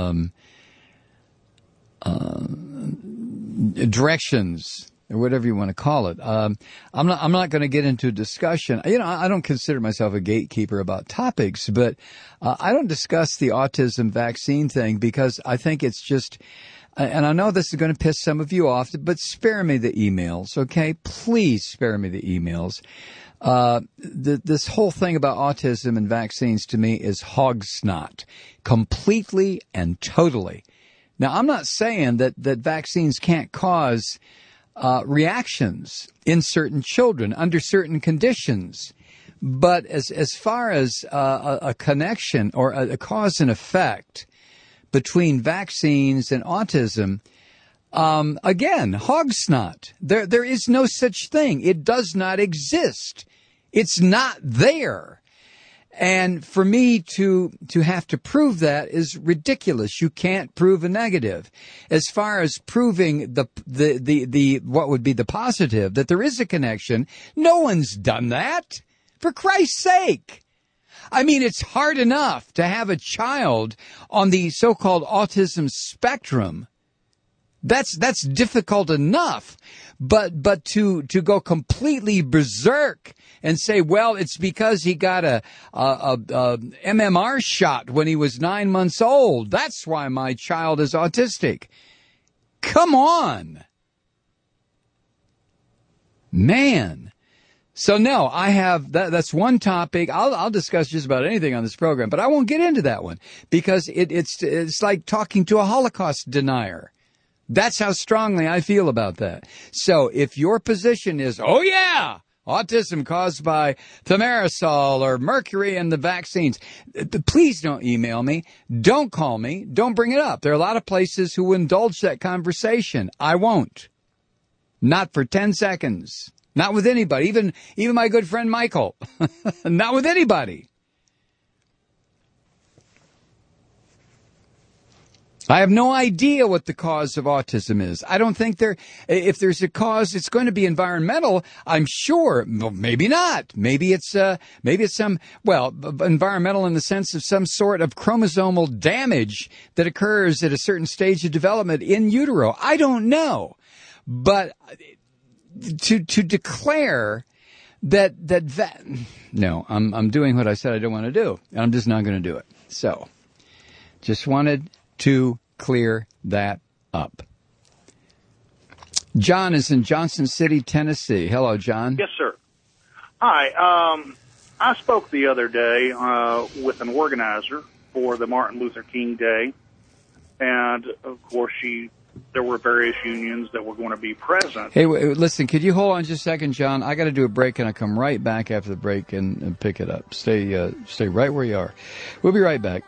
directions, or whatever you want to call it. I'm not going to get into a discussion. I don't consider myself a gatekeeper about topics, but I don't discuss the autism vaccine thing because I think it's just, and I know this is going to piss some of you off, but spare me the emails, okay? Please spare me the emails. This whole thing about autism and vaccines to me is hog snot, completely and totally. Now, I'm not saying that vaccines can't cause reactions in certain children under certain conditions, but as far as a connection or a cause and effect between vaccines and autism, again, hog snot. There is no such thing. It does not exist. It's not there. And for me to have to prove that is ridiculous. You can't prove a negative. As far as proving the what would be the positive, that there is a connection, no one's done that. For Christ's sake. I mean, it's hard enough to have a child on the so-called autism spectrum. That's difficult enough. But to go completely berserk and say, well, it's because he got a MMR shot when he was 9 months old. That's why my child is autistic. Come on. Man. So no, I have that's one topic. I'll discuss just about anything on this program, but I won't get into that one because it's like talking to a Holocaust denier. That's how strongly I feel about that. So if your position is, oh yeah, autism caused by thimerosal or mercury in the vaccines, please don't email me. Don't call me. Don't bring it up. There are a lot of places who indulge that conversation. I won't. Not for 10 seconds. Not with anybody. Even my good friend Michael. Not with anybody. I have no idea what the cause of autism is. I don't think if there's a cause, it's going to be environmental. I'm sure. Well, maybe not. Maybe it's environmental in the sense of some sort of chromosomal damage that occurs at a certain stage of development in utero. I don't know. But to declare No, I'm doing what I said I don't want to do, and I'm just not going to do it. So, just wanted to clear that up. John is in Johnson City, Tennessee. Hello, John. Yes, sir. Hi. I spoke the other day with an organizer for the Martin Luther King Day, and of course there were various unions that were going to be present. Hey, listen, could you hold on just a second, John? I got to do a break, and I'll come right back after the break and pick it up. Stay right where you are. We'll be right back.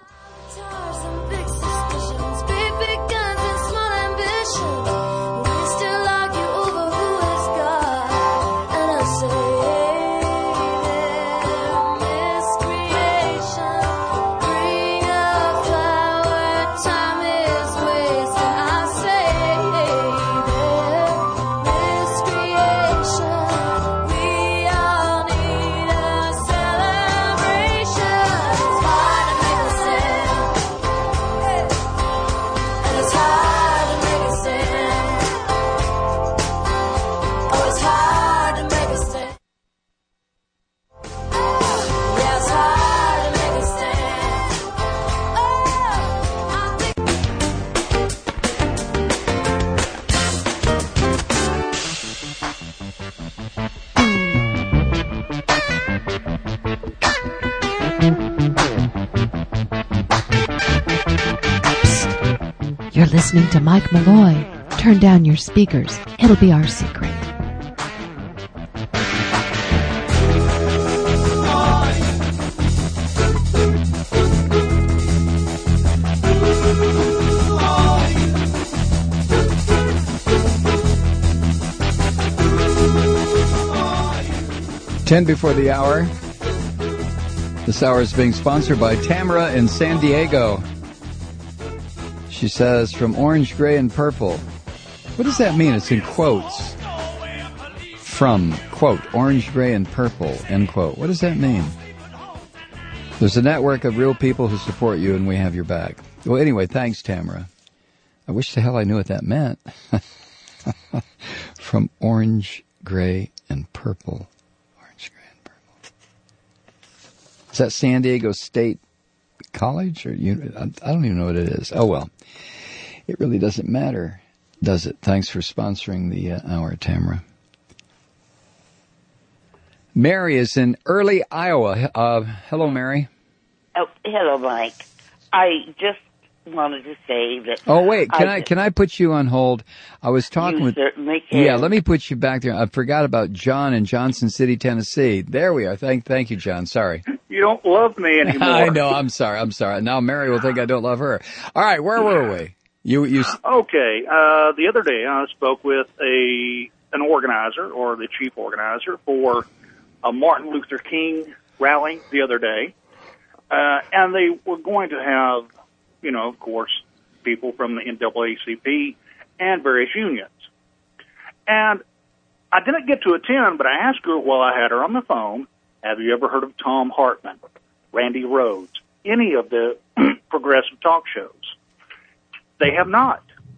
You're listening to Mike Malloy. Turn down your speakers. It'll be our secret. Ten before the hour. This hour is being sponsored by Tamara in San Diego. She says, from orange, gray, and purple. What does that mean? It's in quotes. From, quote, orange, gray, and purple, end quote. What does that mean? There's a network of real people who support you, and we have your back. Well, anyway, thanks, Tamara. I wish the hell I knew what that meant. From orange, gray, and purple. Orange, gray, and purple. Is that San Diego State College? Or I don't even know what it is. Oh, well. It really doesn't matter, does it? Thanks for sponsoring the hour, Tamara. Mary is in Early, Iowa. Hello, Mary. Oh, hello, Mike. I just wanted to say that... Oh, wait. Can I put you on hold? I was talking you with... certainly can. Yeah, let me put you back there. I forgot about John in Johnson City, Tennessee. There we are. Thank you, John. Sorry. You don't love me anymore. I know. I'm sorry. Now Mary will think I don't love her. All right. Where were we? You. Okay. The other day I spoke with an organizer, or the chief organizer, for a Martin Luther King rally the other day. And they were going to have, of course, people from the NAACP and various unions. And I didn't get to attend, but I asked her while I had her on the phone, have you ever heard of Thom Hartmann, Randy Rhoads, any of the progressive talk shows? They have not.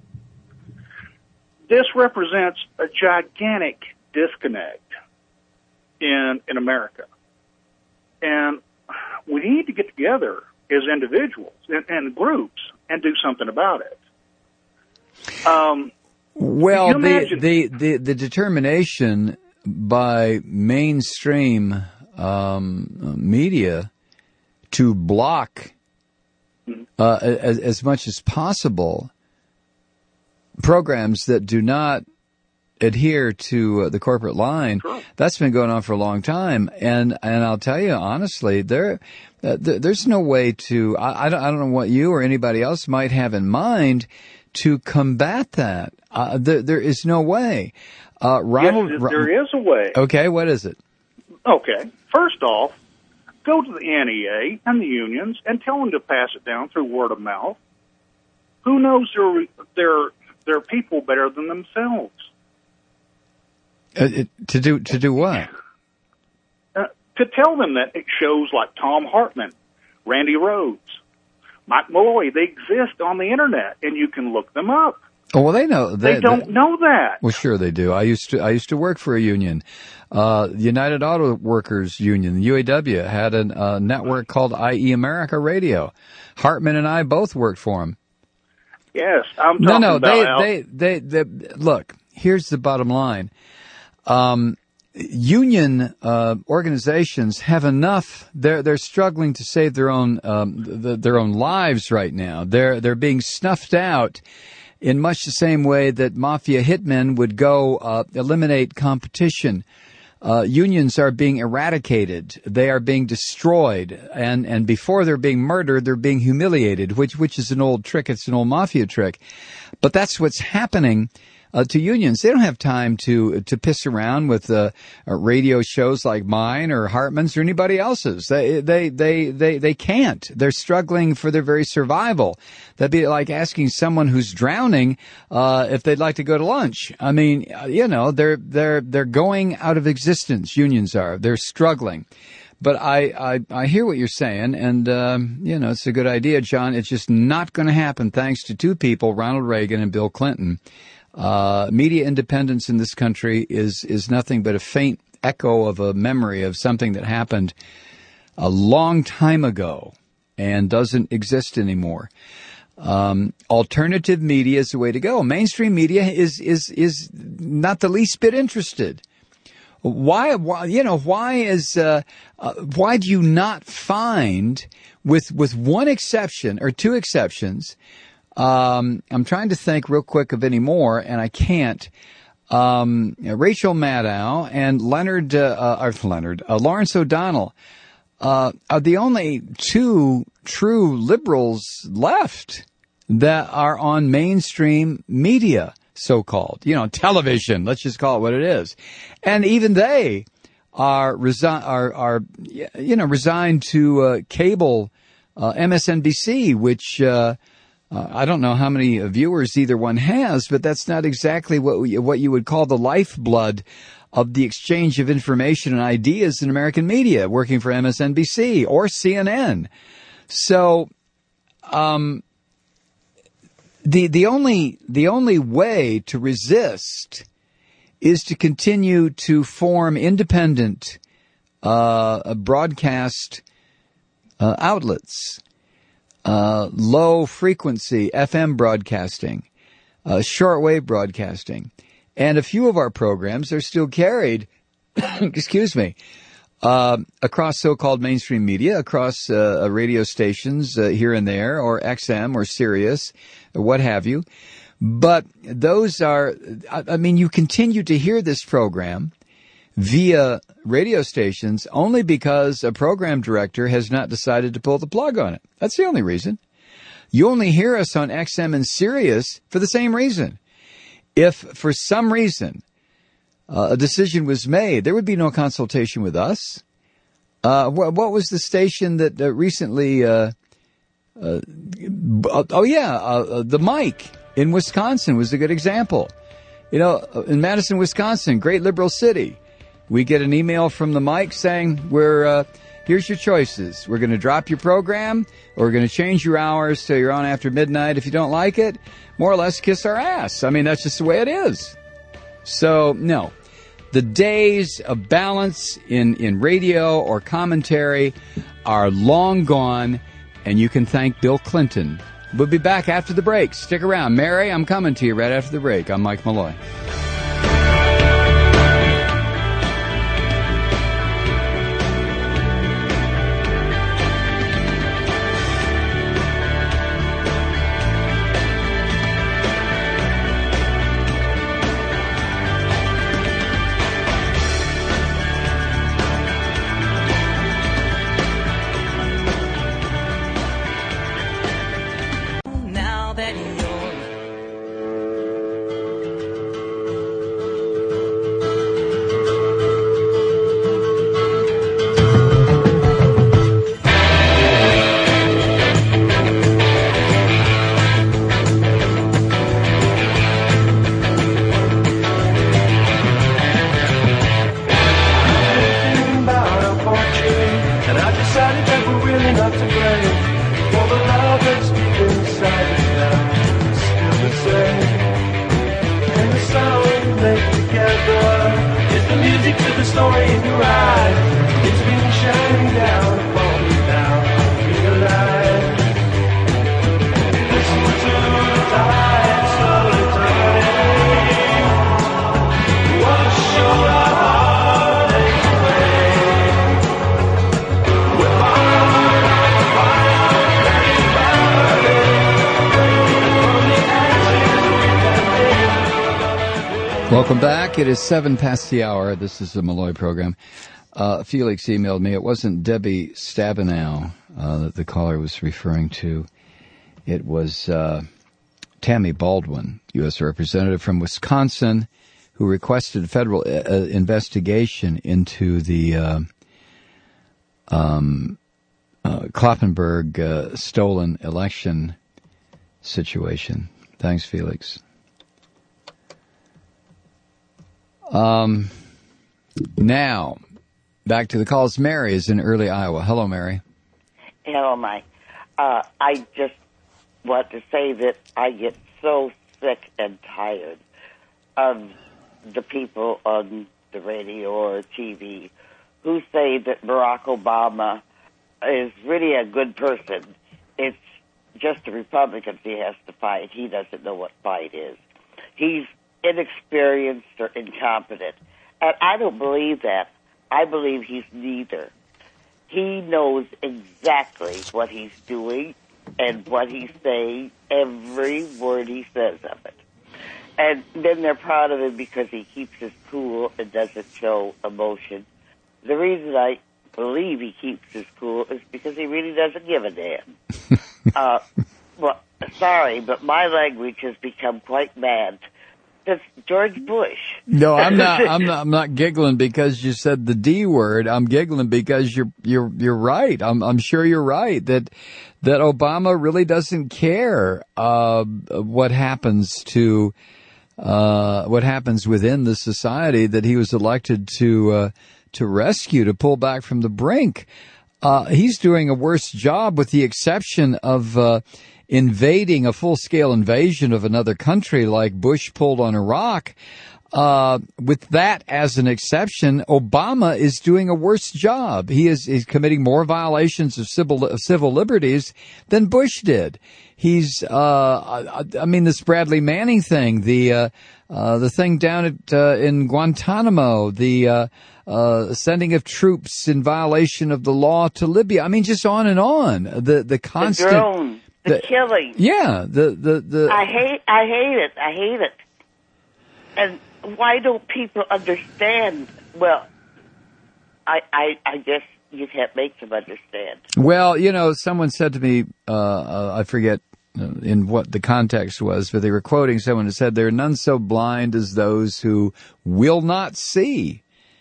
This represents a gigantic disconnect in America. And we need to get together as individuals and groups and do something about it. Well, the determination by mainstream media to block as much as possible programs that do not adhere to the corporate line, sure. That's been going on for a long time. And I'll tell you honestly, there's no way to, I don't know what you or anybody else might have in mind to combat that. There is no way. Yes, there is a way. Okay, what is it? Okay, first off, go to the NEA and the unions and tell them to pass it down through word of mouth. Who knows their people better than themselves? To do what? To tell them that it shows like Thom Hartmann, Randy Rhoads, Mike Malloy, they exist on the internet, and you can look them up. Oh, well, they know. They don't know that. Well, sure they do. I used to work for a union. The United Auto Workers Union, the UAW, had a network called IE America Radio. Hartman and I both worked for them. Yes, I'm talking about. They look. Here's the bottom line. Union organizations have enough. They're struggling to save their own lives right now. They're being snuffed out in much the same way that mafia hitmen would go eliminate competition. Unions are being eradicated. They are being destroyed. And before they're being murdered, they're being humiliated, which is an old trick. It's an old mafia trick. But that's what's happening to unions. They don't have time to piss around with radio shows like mine or Hartman's or anybody else's. They can't. They're struggling for their very survival. That'd be like asking someone who's drowning if they'd like to go to lunch. I mean, they're going out of existence. Unions are. They're struggling. But I hear what you're saying, and it's a good idea, John. It's just not going to happen thanks to two people, Ronald Reagan and Bill Clinton. Media independence in this country is nothing but a faint echo of a memory of something that happened a long time ago and doesn't exist anymore. Alternative media is the way to go. Mainstream media is not the least bit interested. Why do you not find, with one exception or two exceptions, I'm trying to think real quick of any more, and I can't. Rachel Maddow and Lawrence O'Donnell are the only two true liberals left that are on mainstream media, so-called, television. Let's just call it what it is. And even they are resigned to cable MSNBC, which I don't know how many viewers either one has, but that's not exactly what you would call the lifeblood of the exchange of information and ideas in American media, working for MSNBC or CNN. So, the only way to resist is to continue to form independent broadcast outlets. Low frequency FM broadcasting, shortwave broadcasting, and a few of our programs are still carried, across so-called mainstream media, across radio stations here and there, or XM or Sirius, or what have you. But those are, you continue to hear this program via radio stations only because a program director has not decided to pull the plug on it. That's the only reason. You only hear us on XM and Sirius for the same reason. If for some reason a decision was made, there would be no consultation with us. What was the station that recently, the Mic in Wisconsin was a good example. In Madison, Wisconsin, great liberal city. We get an email from the Mic saying, here's your choices. We're going to drop your program, or we're going to change your hours so you're on after midnight. If you don't like it, more or less kiss our ass. That's just the way it is. So, no. The days of balance in radio or commentary are long gone, and you can thank Bill Clinton. We'll be back after the break. Stick around. Mary, I'm coming to you right after the break. I'm Mike Malloy. decided that we're really not to blame for the love that's deep inside us now. Welcome back. It is 7 past the hour. This is the Malloy program. Felix emailed me. It wasn't Debbie Stabenow that the caller was referring to. It was Tammy Baldwin, U.S. Representative from Wisconsin, who requested federal investigation into the Kloppenburg stolen election situation. Thanks, Felix. Now, back to the calls. Mary is in Early, Iowa. Hello, Mary. Hello, Mike. I just want to say that I get so sick and tired of the people on the radio or TV who say that Barack Obama is really a good person. It's just the Republicans he has to fight. He doesn't know what fight is. He's inexperienced or incompetent. And I don't believe that. I believe he's neither. He knows exactly what he's doing and what he's saying, every word he says of it. And then they're proud of him because he keeps his cool and doesn't show emotion. The reason I believe he keeps his cool is because he really doesn't give a damn. Well, sorry, but my language has become quite mad. That's George Bush. No, I'm not giggling because you said the D word. I'm giggling because you're right. I'm sure you're right that Obama really doesn't care what happens to what happens within the society that he was elected to rescue, to pull back from the brink. He's doing a worse job, with the exception of invading a full-scale invasion of another country like Bush pulled on Iraq. With that as an exception, Obama is doing a worse job. He's committing more violations of civil liberties than Bush did. He's, this Bradley Manning thing, the thing down at in Guantanamo, the sending of troops in violation of the law to Libya. I mean, just on and on. The constant. The drone. The killing. Yeah, I hate it. I hate it. And why don't people understand? Well, I guess you can't make them understand. Well, someone said to me, I forget in what the context was, but they were quoting someone who said, "There are none so blind as those who will not see."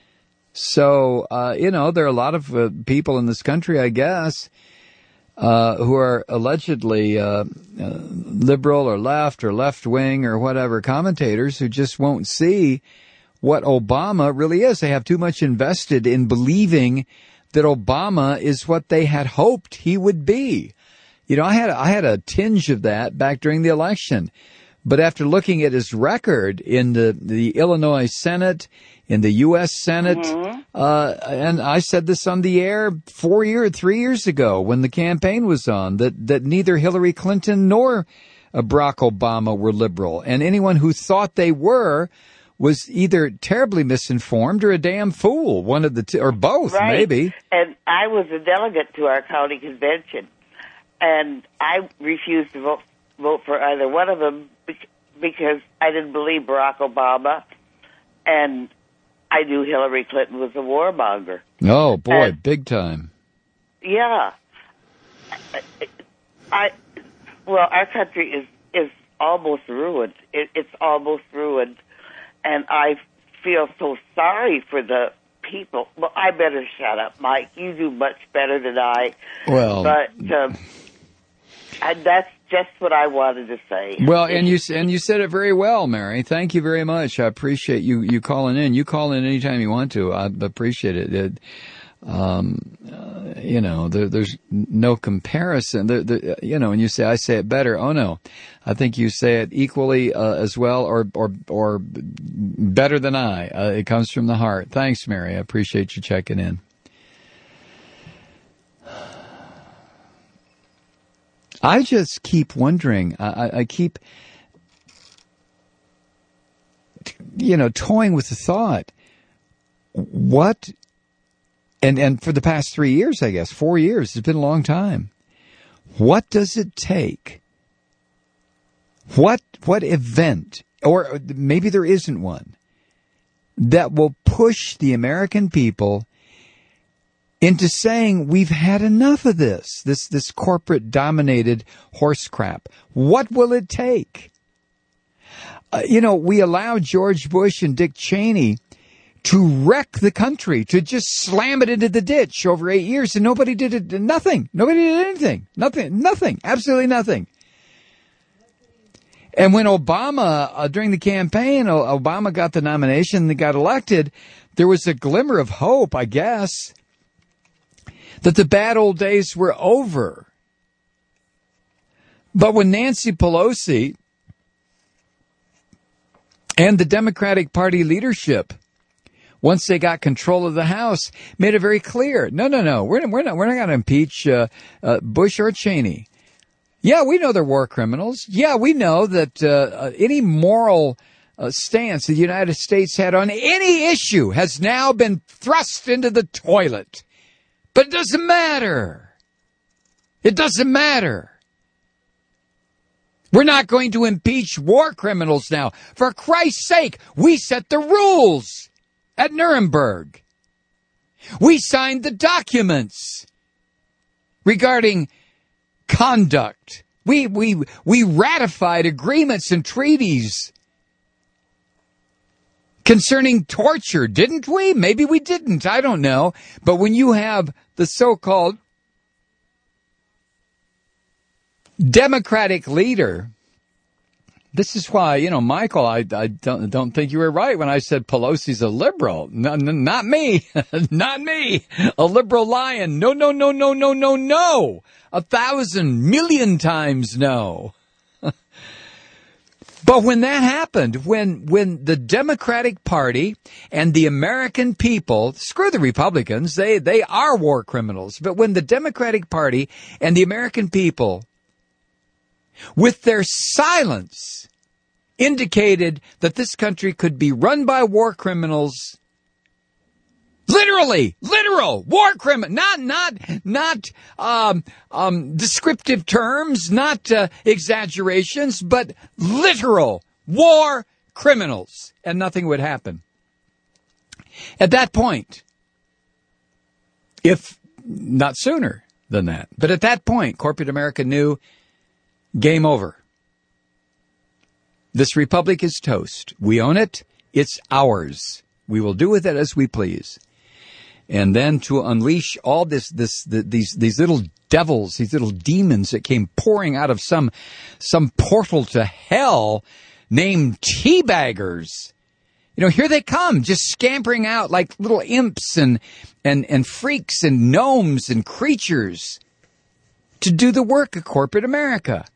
So, there are a lot of people in this country, I guess, who are allegedly liberal or left wing or whatever commentators who just won't see what Obama really is. They have too much invested in believing that Obama is what they had hoped he would be. I had a tinge of that back during the election, but after looking at his record in the Illinois Senate, in the U.S. Senate, and I said this on the air 3 years ago when the campaign was on, that neither Hillary Clinton nor Barack Obama were liberal. And anyone who thought they were was either terribly misinformed or a damn fool, one of the two, or both, right. Maybe. And I was a delegate to our county convention, and I refused to vote for either one of them because I didn't believe Barack Obama, and I knew Hillary Clinton was a warmonger. Oh, boy, big time. Yeah. Our country is almost ruined. It's almost ruined. And I feel so sorry for the people. Well, I better shut up, Mike. You do much better than I. Well, but that's just what I wanted to say. Well, and you said it very well, Mary. Thank you very much. I appreciate you calling in. You call in anytime you want to. I appreciate it. There's no comparison. When you say I say it better, oh no, I think you say it equally as well, or better than I. It comes from the heart. Thanks, Mary. I appreciate you checking in. I just keep wondering. I keep, toying with the thought. What? And for the past 3 years, I guess, 4 years, it's been a long time. What does it take? What event, or maybe there isn't one, that will push the American people into saying we've had enough of this corporate-dominated horse crap. What will it take? We allowed George Bush and Dick Cheney to wreck the country, to just slam it into the ditch over 8 years, and nobody did it. Nothing. Nobody did anything. Nothing. Absolutely nothing. And when Obama, during the campaign, Obama got the nomination and got elected, there was a glimmer of hope, I guess, that the bad old days were over. But when Nancy Pelosi and the Democratic Party leadership, once they got control of the House, made it very clear, no, we're not going to impeach Bush or Cheney. Yeah, we know they're war criminals. Yeah, we know that any moral stance the United States had on any issue has now been thrust into the toilet. But it doesn't matter. It doesn't matter. We're not going to impeach war criminals now. For Christ's sake, we set the rules at Nuremberg. We signed the documents regarding conduct. We ratified agreements and treaties concerning torture, didn't we? Maybe we didn't. I don't know. But when you have the so-called Democratic leader, this is why, Michael, I don't think you were right when I said Pelosi's a liberal. No, not me. Not me. A liberal lion. No. 1,000 million times no. But when that happened, when the Democratic Party and the American people, screw the Republicans, they are war criminals. But when the Democratic Party and the American people, with their silence, indicated that this country could be run by war criminals, literal war criminal, not descriptive terms, not exaggerations, but literal war criminals, and nothing would happen. At that point, if not sooner than that, but at that point, corporate America knew game over. This republic is toast. We own it. It's ours. We will do with it as we please. And then to unleash all these little devils, these little demons that came pouring out of some portal to hell named teabaggers. Here they come, just scampering out like little imps and freaks and gnomes and creatures to do the work of corporate America.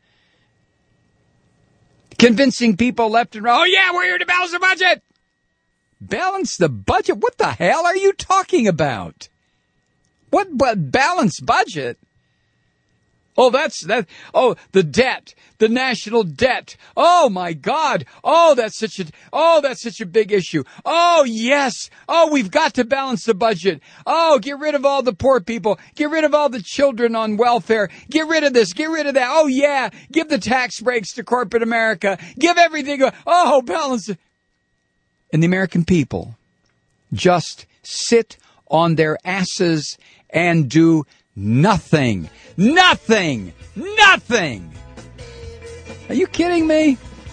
Convincing people left and right, oh yeah, we're here to balance the budget. Balance the budget? What the hell are you talking about? What balanced budget? Oh, oh, the debt, the national debt. Oh my God. Oh, that's such a big issue. Oh, yes. Oh, we've got to balance the budget. Oh, get rid of all the poor people. Get rid of all the children on welfare. Get rid of this. Get rid of that. Oh yeah. Give the tax breaks to corporate America. Give everything. Oh, balance it. And the American people just sit on their asses and do nothing. Nothing. Are you kidding me?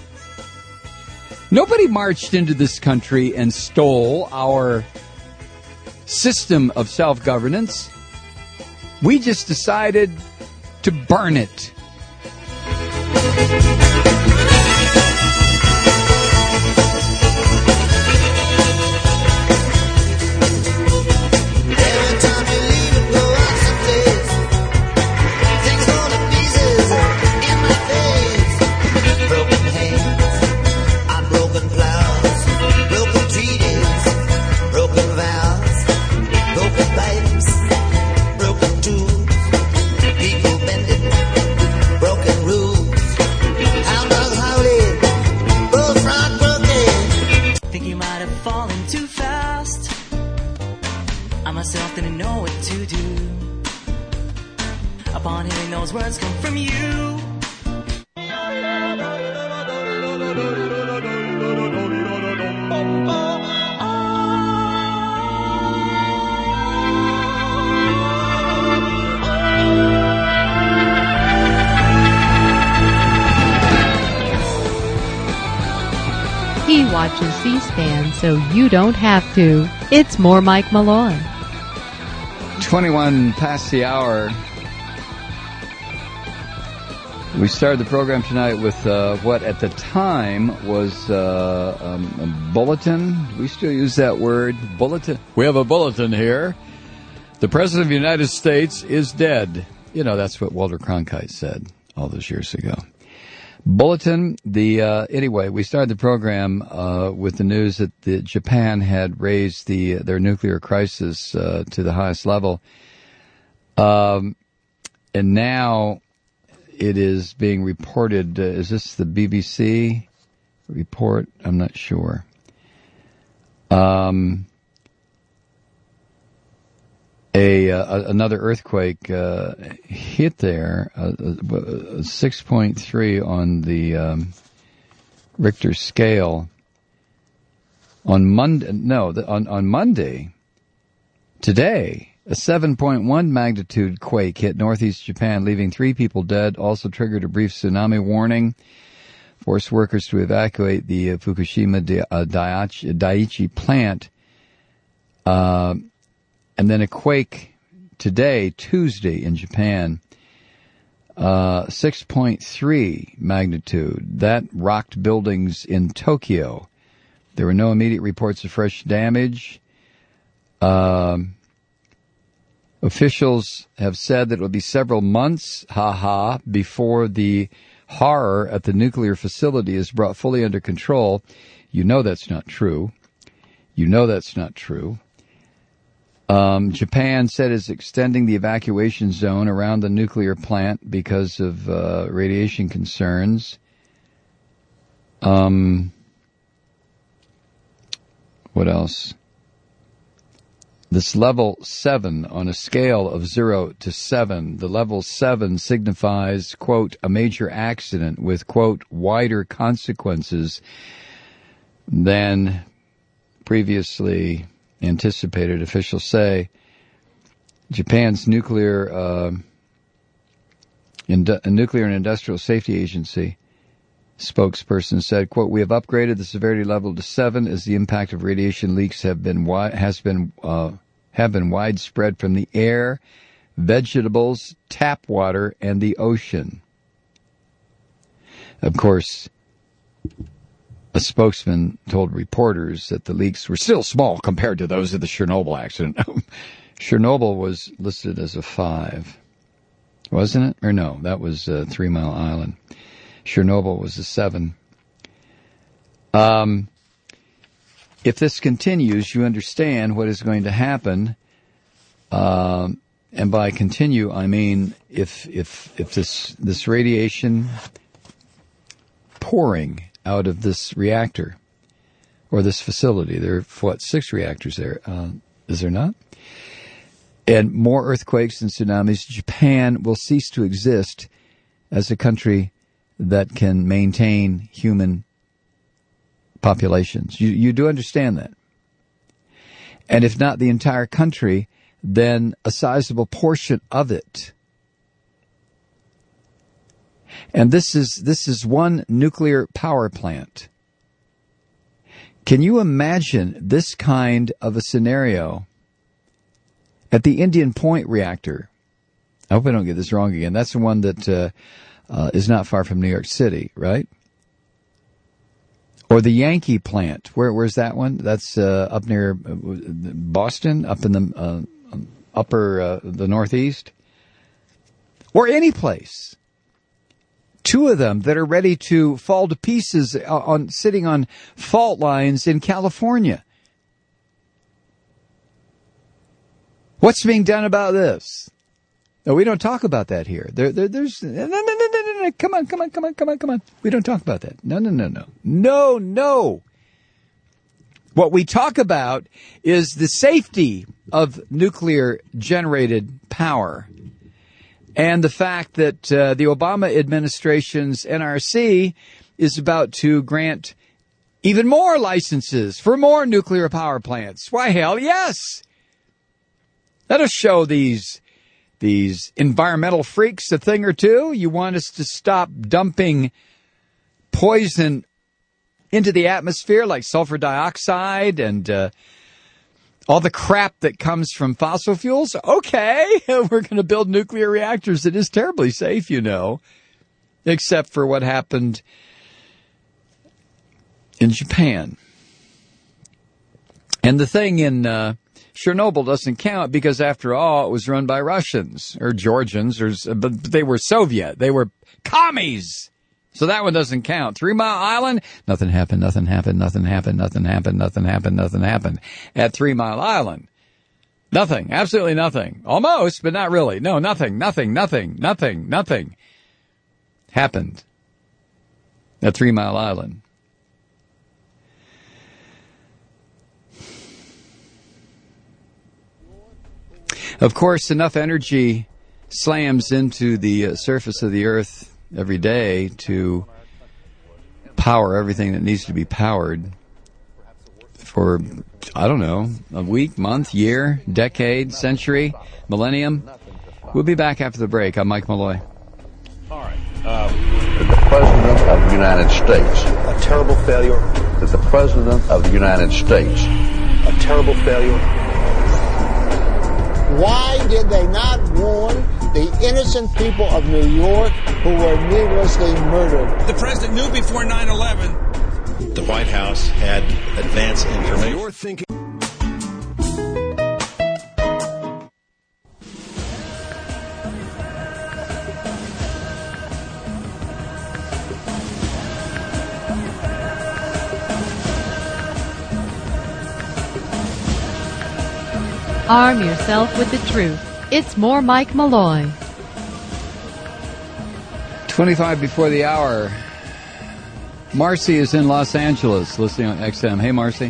Nobody marched into this country and stole our system of self-governance. We just decided to burn it. Didn't know what to do. Upon hearing those words come from you. watching C-SPAN so you don't have to. It's more Mike Malone. 21 past the hour. We started the program tonight with what at the time was a bulletin. We still use that word, bulletin. We have a bulletin here. The President of the United States is dead. You know, that's what Walter Cronkite said all those years ago. Bulletin. Anyway, we started the program with the news that Japan had raised their nuclear crisis to the highest level, and now it is being reported. Is this the BBC report? I'm not sure. Another earthquake hit there, 6.3 on the Richter scale on Monday. No, on Monday, today, a 7.1 magnitude quake hit northeast Japan, leaving 3 people dead. Also triggered a brief tsunami warning. Forced workers to evacuate the Fukushima Daiichi plant. And then a quake today, Tuesday, in Japan, 6.3 magnitude. That rocked buildings in Tokyo. There were no immediate reports of fresh damage. Officials have said that it will be several months, before the horror at the nuclear facility is brought fully under control. You know that's not true. Japan said is extending the evacuation zone around the nuclear plant because of radiation concerns. What else? This level 7 on a scale of 0 to 7. The level 7 signifies, quote, a major accident with, quote, wider consequences than previously anticipated. Officials say Japan's nuclear and Industrial Safety Agency spokesperson said, quote, we have upgraded the severity level to 7 as the impact of radiation leaks have been widespread from the air, vegetables, tap water, and the ocean. Of course, a spokesman told reporters that the leaks were still small compared to those of the Chernobyl accident. Chernobyl was listed as a 5, wasn't it? Or no, that was 3 Mile Island. Chernobyl was a 7. If this continues, you understand what is going to happen. And by continue, I mean if this radiation pouring out of this reactor or this facility, there are 6 reactors there, is there not? And more earthquakes and tsunamis, Japan will cease to exist as a country that can maintain human populations. You do understand that. And if not the entire country, then a sizable portion of it. And this is one nuclear power plant. Can you imagine this kind of a scenario at the Indian Point reactor? I hope I don't get this wrong again. That's the one that is not far from New York City, right? Or the Yankee plant. Where's that one? That's up near Boston, up in the the Northeast. Or any place. 2 of them that are ready to fall to pieces sitting on fault lines in California. What's being done about this? No, we don't talk about that here. There's no. Come on. We don't talk about that. No. What we talk about is the safety of nuclear generated power and the fact that the Obama administration's NRC is about to grant even more licenses for more nuclear power plants. Why, hell yes. That'll show these environmental freaks a thing or two. You want us to stop dumping poison into the atmosphere, like sulfur dioxide and all the crap that comes from fossil fuels. Okay, we're going to build nuclear reactors. It is terribly safe, you know, except for what happened in Japan. And the thing in Chernobyl doesn't count because, after all, it was run by Russians or Georgians, but they were Soviet. They were commies. So that one doesn't count. 3 Mile Island, nothing happened, nothing happened, nothing happened, nothing happened, nothing happened, nothing happened. At 3 Mile Island, nothing, absolutely nothing. Almost, but not really. No, nothing happened at 3 Mile Island. Of course, enough energy slams into the surface of the earth every day to power everything that needs to be powered for, I don't know, a week, month, year, decade, century, millennium. We'll be back after the break. I'm Mike Malloy. All right. The President of the United States. A terrible failure. That the President of the United States. A terrible failure. Why did they not warn the innocent people of New York who were needlessly murdered? The president knew before 9/11. The White House had advance information. You're thinking. Arm yourself with the truth. It's more Mike Malloy. 25 before the hour. Marcy is in Los Angeles, listening on XM. Hey, Marcy.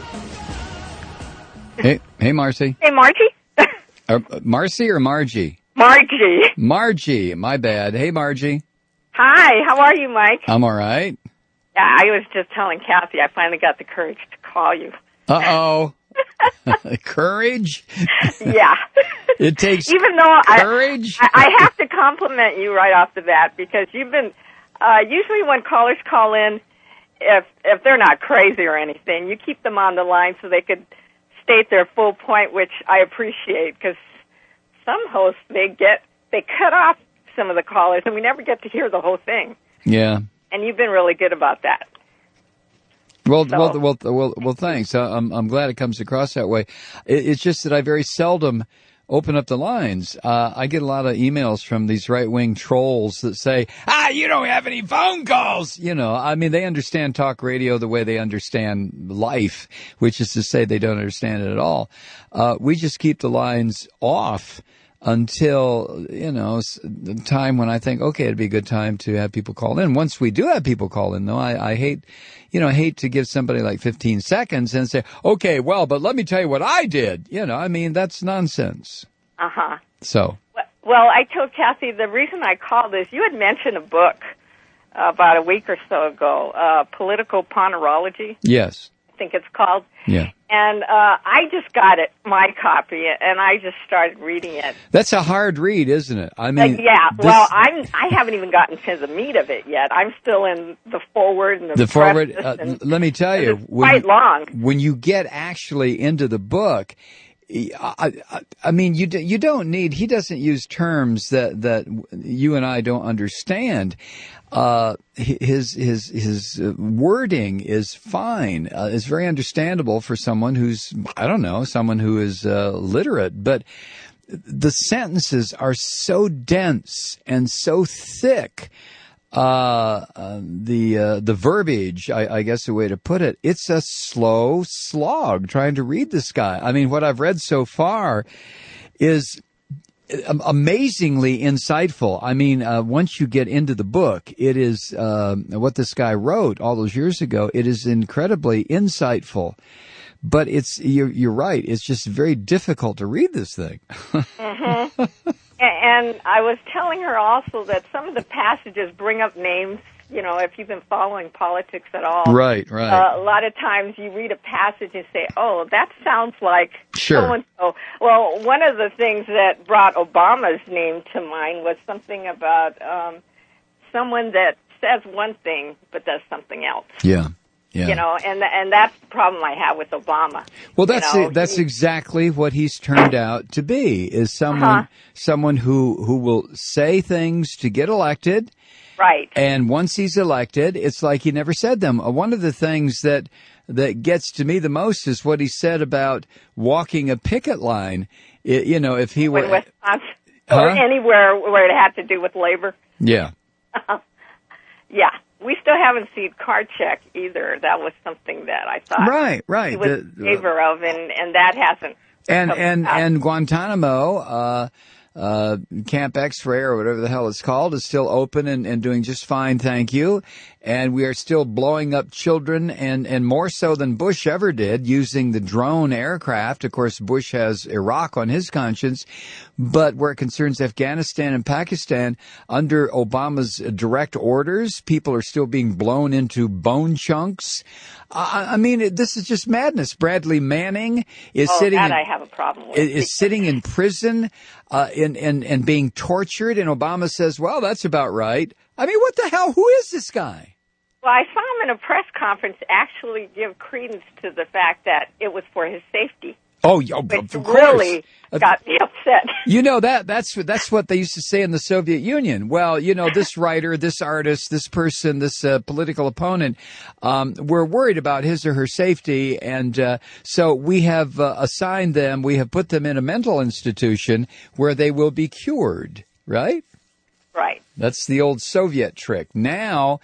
Hey, Marcy. Hey, Margie. Marcy or Margie? Margie. Margie, my bad. Hey, Margie. Hi, how are you, Mike? I'm all right. Yeah, I was just telling Kathy I finally got the courage to call you. Uh-oh. Courage? Yeah. It takes even though courage? I have to compliment you right off the bat because you've been, usually when callers call in, if they're not crazy or anything, you keep them on the line so they could state their full point, which I appreciate because some hosts, they cut off some of the callers and we never get to hear the whole thing. Yeah. And you've been really good about that. Well, thanks. I'm glad it comes across that way. It's just that I very seldom open up the lines. I get a lot of emails from these right-wing trolls that say, you don't have any phone calls. You know, I mean, they understand talk radio the way they understand life, which is to say they don't understand it at all. We just keep the lines off until, the time when I think, okay, it'd be a good time to have people call in. Once we do have people call in, though, I hate to give somebody like 15 seconds and say, okay, well, but let me tell you what I did. That's nonsense. Uh-huh. So. Well, I told Kathy the reason I called is you had mentioned a book about a week or so ago, Political Ponerology. Yes. I think it's called. Yeah. And I just got my copy, and I just started reading it. That's a hard read, isn't it? I mean, well, I haven't even gotten to the meat of it yet. I'm still in the forward and the forward. Let me tell you, it's quite long. When you get actually into the book, I mean, you don't need. He doesn't use terms that you and I don't understand. His wording is fine. It's very understandable for someone who's, someone who is literate. But the sentences are so dense and so thick. The verbiage, I guess the way to put it, it's a slow slog trying to read this guy. I mean, what I've read so far is amazingly insightful. I mean, once you get into the book, it is what this guy wrote all those years ago. It is incredibly insightful, but you're right. It's just very difficult to read this thing. Mm-hmm. And I was telling her also that some of the passages bring up names. If you've been following politics at all, right. A lot of times you read a passage and say, "Oh, that sounds like so and so." Well, one of the things that brought Obama's name to mind was something about someone that says one thing but does something else. Yeah. Yeah. You know, and that's the problem I have with Obama. Well, that's exactly what he's turned out to be, is someone who will say things to get elected. Right. And once he's elected, it's like he never said them. One of the things that gets to me the most is what he said about walking a picket line. You know, if he were in Wisconsin or anywhere where it had to do with labor. Yeah. Yeah. We still haven't seen card check either. That was something that I thought right. he was in favor of, and that hasn't. And Guantanamo, Camp X-Ray or whatever the hell it's called is still open and doing just fine, thank you. And we are still blowing up children and more so than Bush ever did using the drone aircraft. Of course, Bush has Iraq on his conscience, but where it concerns Afghanistan and Pakistan, under Obama's direct orders, people are still being blown into bone chunks. I mean, this is just madness. Bradley Manning is I have a problem with. Is sitting in prison, and being tortured, and Obama says, well, that's about right. I mean, what the hell? Who is this guy? Well, I saw him in a press conference actually give credence to the fact that it was for his safety. Oh, of course. Really got me upset. You know, that's what they used to say in the Soviet Union. Well, you know, this writer, this artist, this person, this political opponent, we're worried about his or her safety. And so we have assigned them, we have put them in a mental institution where they will be cured, right? Right. That's the old Soviet trick. Now,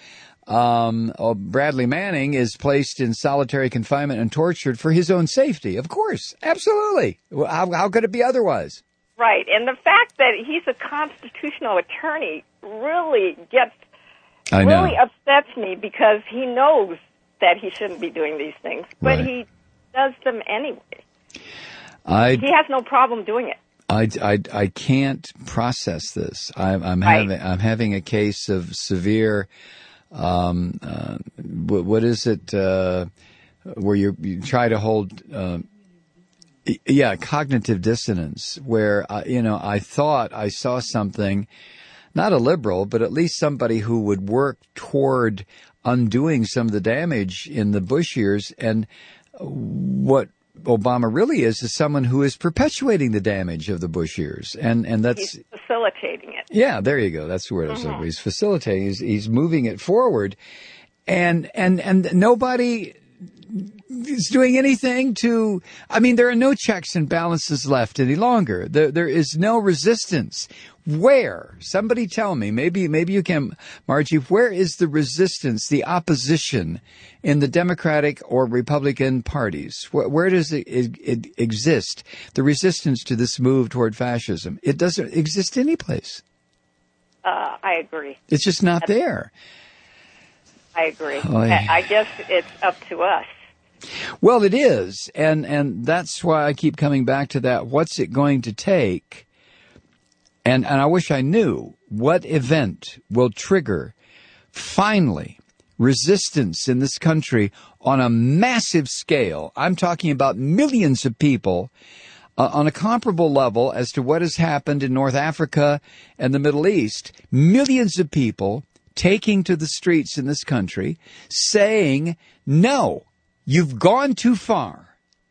Bradley Manning is placed in solitary confinement and tortured for his own safety. Of course. Absolutely. How could it be otherwise? Right. And the fact that he's a constitutional attorney really upsets me, because he knows that he shouldn't be doing these things, but he does them anyway. He has no problem doing it. I can't process this. I'm having a case of severe, what is it, where you try to hold, cognitive dissonance, where, I thought I saw something, not a liberal, but at least somebody who would work toward undoing some of the damage in the Bush years. And what Obama really is someone who is perpetuating the damage of the Bush years. And that's... He's facilitating it. Yeah, there you go. That's the word I was looking for. He's facilitating. He's moving it forward. And nobody is doing anything to... I mean, there are no checks and balances left any longer. There is no resistance. Where? Somebody tell me. Maybe you can, Margie. Where is the resistance, the opposition in the Democratic or Republican parties? Where does it exist? The resistance to this move toward fascism. It doesn't exist anyplace. I agree. It's just not there. I agree. I guess it's up to us. Well, it is, and that's why I keep coming back to that. What's it going to take? And I wish I knew what event will trigger, finally, resistance in this country on a massive scale. I'm talking about millions of people on a comparable level as to what has happened in North Africa and the Middle East. Millions of people taking to the streets in this country saying, no, you've gone too far.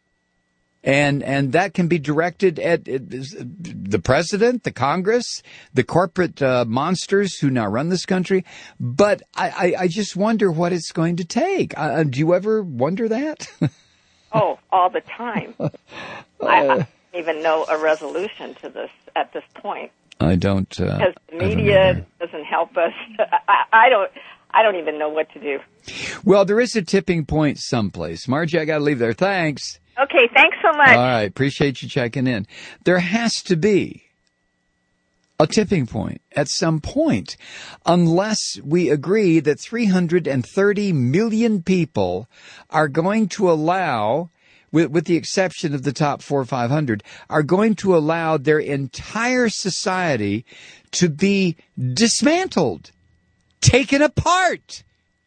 And that can be directed at the president, the Congress, the corporate monsters who now run this country. But I just wonder what it's going to take. Do you ever wonder that? Oh, all the time. I don't even know a resolution to this at this point. I don't. Because the media doesn't help us. I don't even know what to do. Well, there is a tipping point someplace. Margie, I got to leave there. Thanks. Okay, thanks so much. All right, appreciate you checking in. There has to be a tipping point at some point, unless we agree that 330 million people are going to allow, with the exception of the top 400 or 500, are going to allow their entire society to be dismantled, taken apart.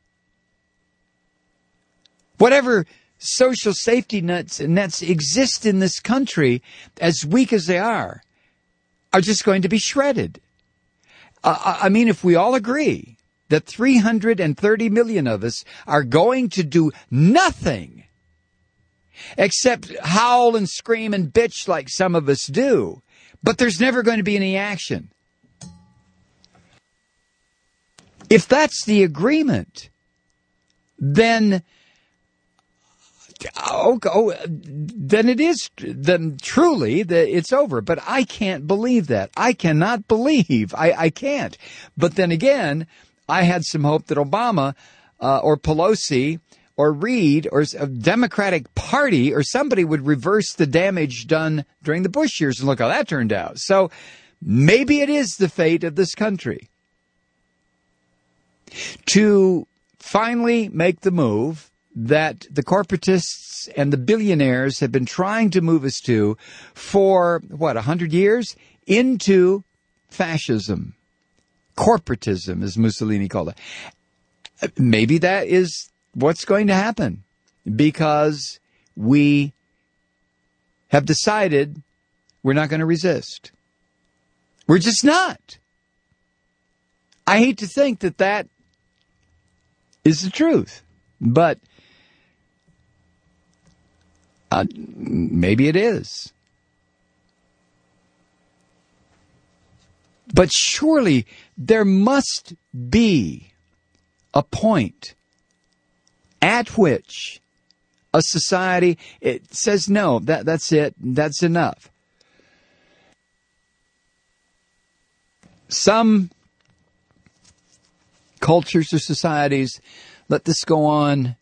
Whatever social safety nets exist in this country, as weak as they are just going to be shredded. I mean, if we all agree that 330 million of us are going to do nothing except howl and scream and bitch like some of us do. But there's never going to be any action. If that's the agreement, then then truly it's over. But I can't believe that. I cannot believe. I can't. But then again, I had some hope that Obama or Pelosi or Reid or a Democratic Party or somebody would reverse the damage done during the Bush years. And look how that turned out. So maybe it is the fate of this country to finally make the move that the corporatists and the billionaires have been trying to move us to for, 100 years? Into fascism. Corporatism, as Mussolini called it. Maybe that is what's going to happen because we have decided we're not going to resist. We're just not. I hate to think that is the truth, but maybe it is. But surely there must be a point at which a society it says, no, that's it, that's enough. Some cultures or societies let this go on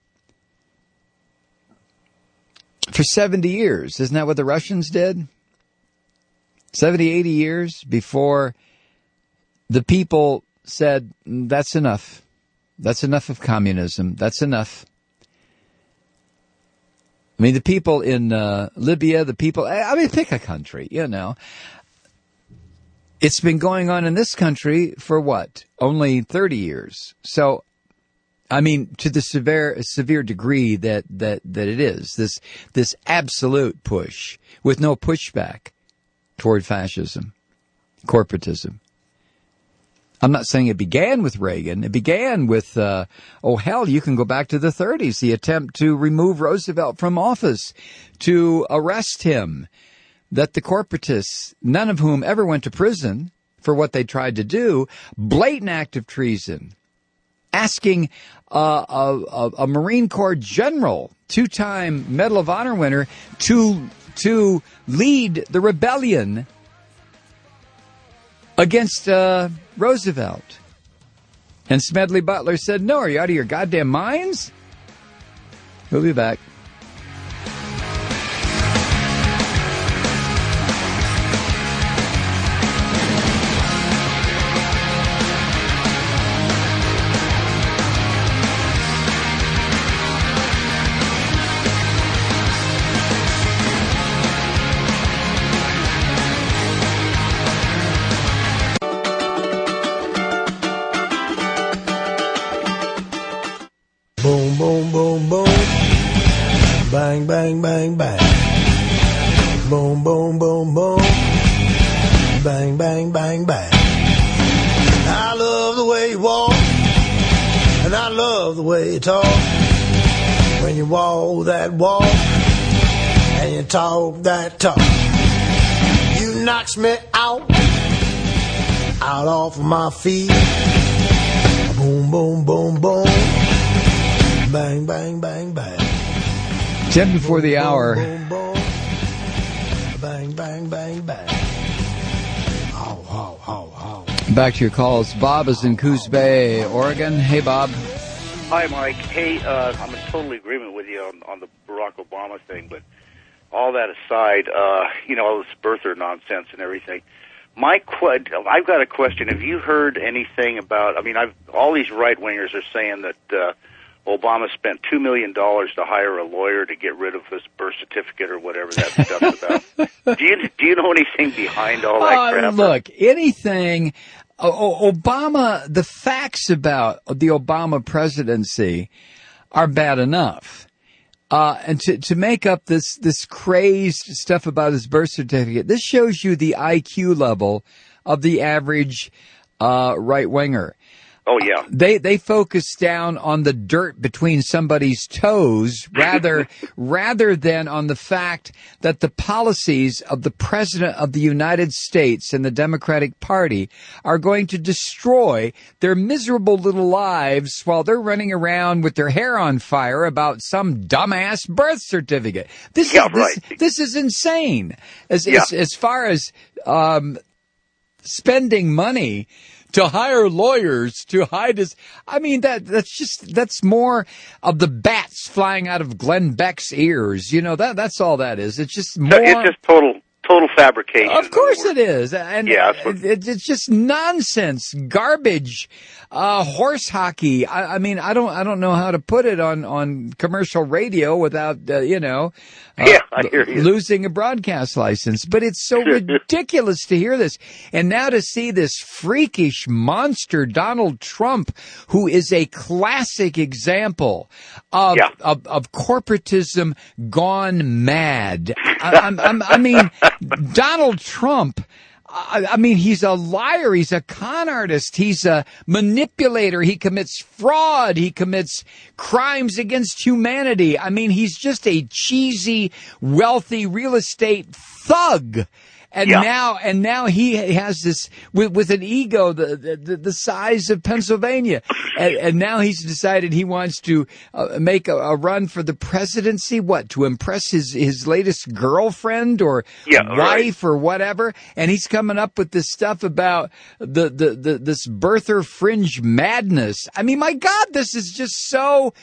for 70 years. Isn't that what the Russians did? 70, 80 years before the people said, that's enough. That's enough of communism. That's enough. I mean, the people in Libya, pick a country, It's been going on in this country for what? Only 30 years. So, I mean, to the severe degree that it is, this absolute push with no pushback toward fascism, corporatism. I'm not saying it began with Reagan. It began with, you can go back to the 30s, the attempt to remove Roosevelt from office, to arrest him, that the corporatists, none of whom ever went to prison for what they tried to do, blatant act of treason, asking a Marine Corps general, 2-time Medal of Honor winner, to lead the rebellion against Roosevelt. And Smedley Butler said, no, are you out of your goddamn minds? We'll be back. Boom, boom, boom, boom. Bang, bang, bang, bang. Boom, boom, boom, boom. Bang, bang, bang, bang. I love the way you walk, and I love the way you talk. When you walk that walk, and you talk that talk. You knocks me out off of my feet. Boom, boom, boom, boom. Bang, bang, bang, bang. 10 before the hour. Boom, boom, boom. Bang, bang, bang, bang. How, how, how, how. Back to your calls. Bob is in Coos Bay, Oregon. Hey, Bob. Hi, Mike. Hey, I'm in total agreement with you on the Barack Obama thing, but all that aside, all this birther nonsense and everything. I've got a question. Have you heard anything about? All these right wingers are saying that Obama spent $2 million to hire a lawyer to get rid of this birth certificate or whatever that stuff's about. Do you know anything behind all that crap? Look, anything. Obama, the facts about the Obama presidency are bad enough. And to make up this crazed stuff about his birth certificate, this shows you the IQ level of the average right winger. Oh, yeah. They focus down on the dirt between somebody's toes rather than on the fact that the policies of the President of the United States and the Democratic Party are going to destroy their miserable little lives while they're running around with their hair on fire about some dumbass birth certificate. This is insane. As far as spending money to hire lawyers to hide his, I mean, that's more of the bats flying out of Glenn Beck's ears. You know, that's all that is. It's just more. It's just total fabrication. Of course it is. And yeah, it's just nonsense, garbage, horse hockey. I mean, I don't know how to put it on commercial radio without, I hear you. Losing a broadcast license. But it's so ridiculous to hear this. And now to see this freakish monster, Donald Trump, who is a classic example of corporatism gone mad. I mean, Donald Trump, I mean, he's a liar. He's a con artist. He's a manipulator. He commits fraud. He commits crimes against humanity. I mean, he's just a cheesy, wealthy real estate thug. And now he has this with an ego the size of Pennsylvania, and now he's decided he wants to make a run for the presidency. What, to impress his latest girlfriend or wife or whatever? And he's coming up with this stuff about this birther fringe madness. I mean, my God, this is just so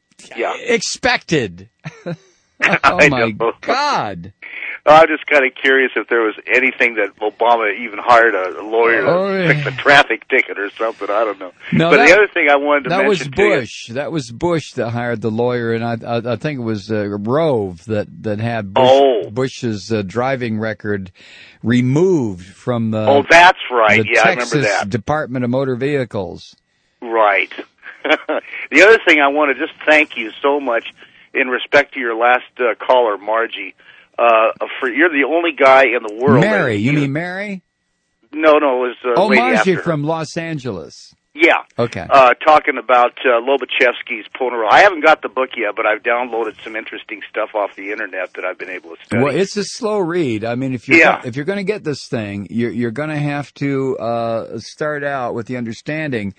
expected. Oh my God. I'm just kind of curious if there was anything that Obama even hired a lawyer to fix a traffic ticket or something. I don't know. No, but the other thing I wanted to mention was Bush. That was Bush that hired the lawyer, and I think it was Rove that had Bush's driving record removed from the that's right. The I Texas remember that. Department of Motor Vehicles. Right. The other thing I want to just thank you so much in respect to your last caller, Margie. You're the only guy in the world. Mary, you mean Mary? No, it was Margie from Los Angeles. Yeah. Okay. Talking about Lobachevsky's Poneroz. I haven't got the book yet, but I've downloaded some interesting stuff off the internet that I've been able to study. Well, it's a slow read. I mean, if you're going to get this thing, you're going to have to start out with the understanding.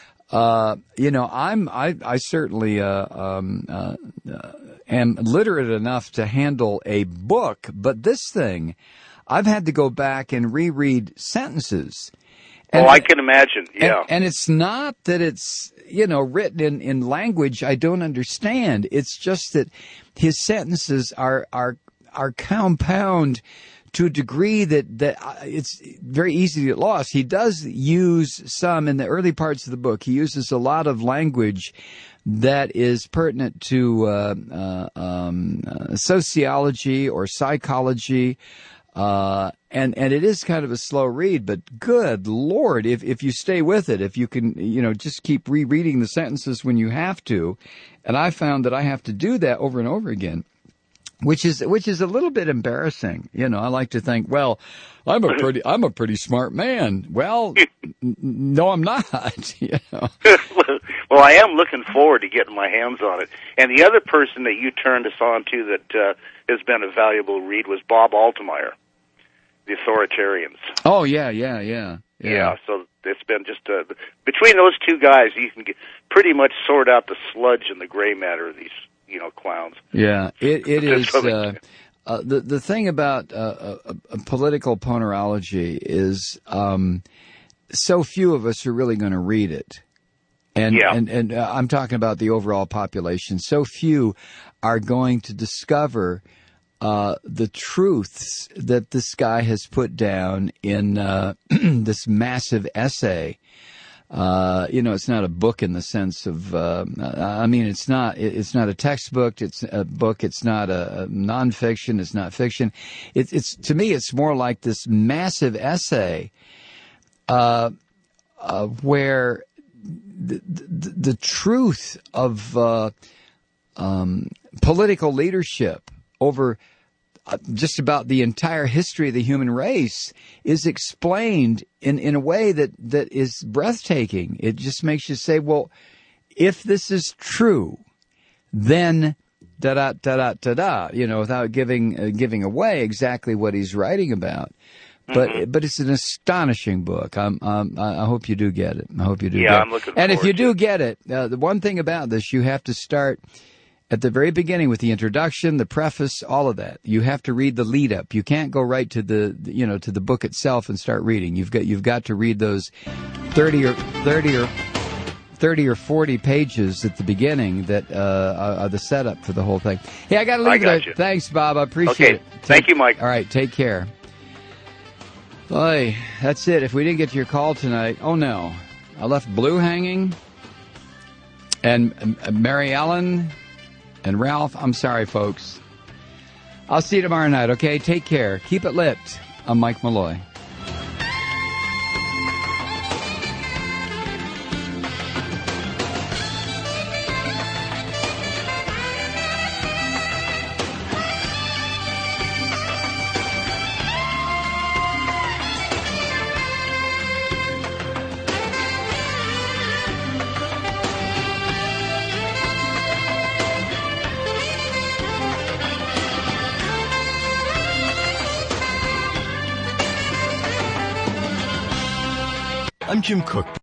I certainly am literate enough to handle a book, but this thing, I've had to go back and reread sentences. And, I can imagine, yeah. And it's not that it's, written in language I don't understand. It's just that his sentences are compound to a degree that it's very easy to get lost. He does use some in the early parts of the book. He uses a lot of language that is pertinent to sociology or psychology, and it is kind of a slow read. But good Lord, if you stay with it, if you can, just keep rereading the sentences when you have to, and I found that I have to do that over and over again. Which is a little bit embarrassing. I like to think, well, I'm a pretty smart man. Well, no, I'm not. Well, I am looking forward to getting my hands on it. And the other person that you turned us on to that has been a valuable read was Bob Altemeyer, The Authoritarians. Oh, yeah. Yeah, so it's been just between those two guys, you can pretty much sort out the sludge and the gray matter of these clowns. Yeah, it is. The thing about political ponerology is so few of us are really going to read it. And I'm talking about the overall population. So few are going to discover the truths that this guy has put down in this massive essay. It's not a book in the sense of, it's not a textbook. It's a book. It's not a nonfiction. It's not fiction. It's to me, it's more like this massive essay, where the truth of, political leadership over just about the entire history of the human race is explained in a way that is breathtaking. It just makes you say, well, if this is true, then da-da, without giving away exactly what he's writing about. But it's an astonishing book. I hope you do get it. I hope you do. Yeah, I'm looking forward. And if you do get it, the one thing about this, you have to start at the very beginning with the introduction, the preface, all of that. You have to read the lead up. You can't go right to the book itself and start reading. You've got to read those 30 or 40 pages at the beginning that are the setup for the whole thing. Hey, I got to leave it there. Thanks, Bob. I appreciate it. Thank you, Mike. All right, take care. Boy, that's it. If we didn't get to your call tonight, oh no. I left Blue hanging. And Mary Ellen and Ralph, I'm sorry, folks. I'll see you tomorrow night, okay? Take care. Keep it lit. I'm Mike Malloy. I'm Jim Cook.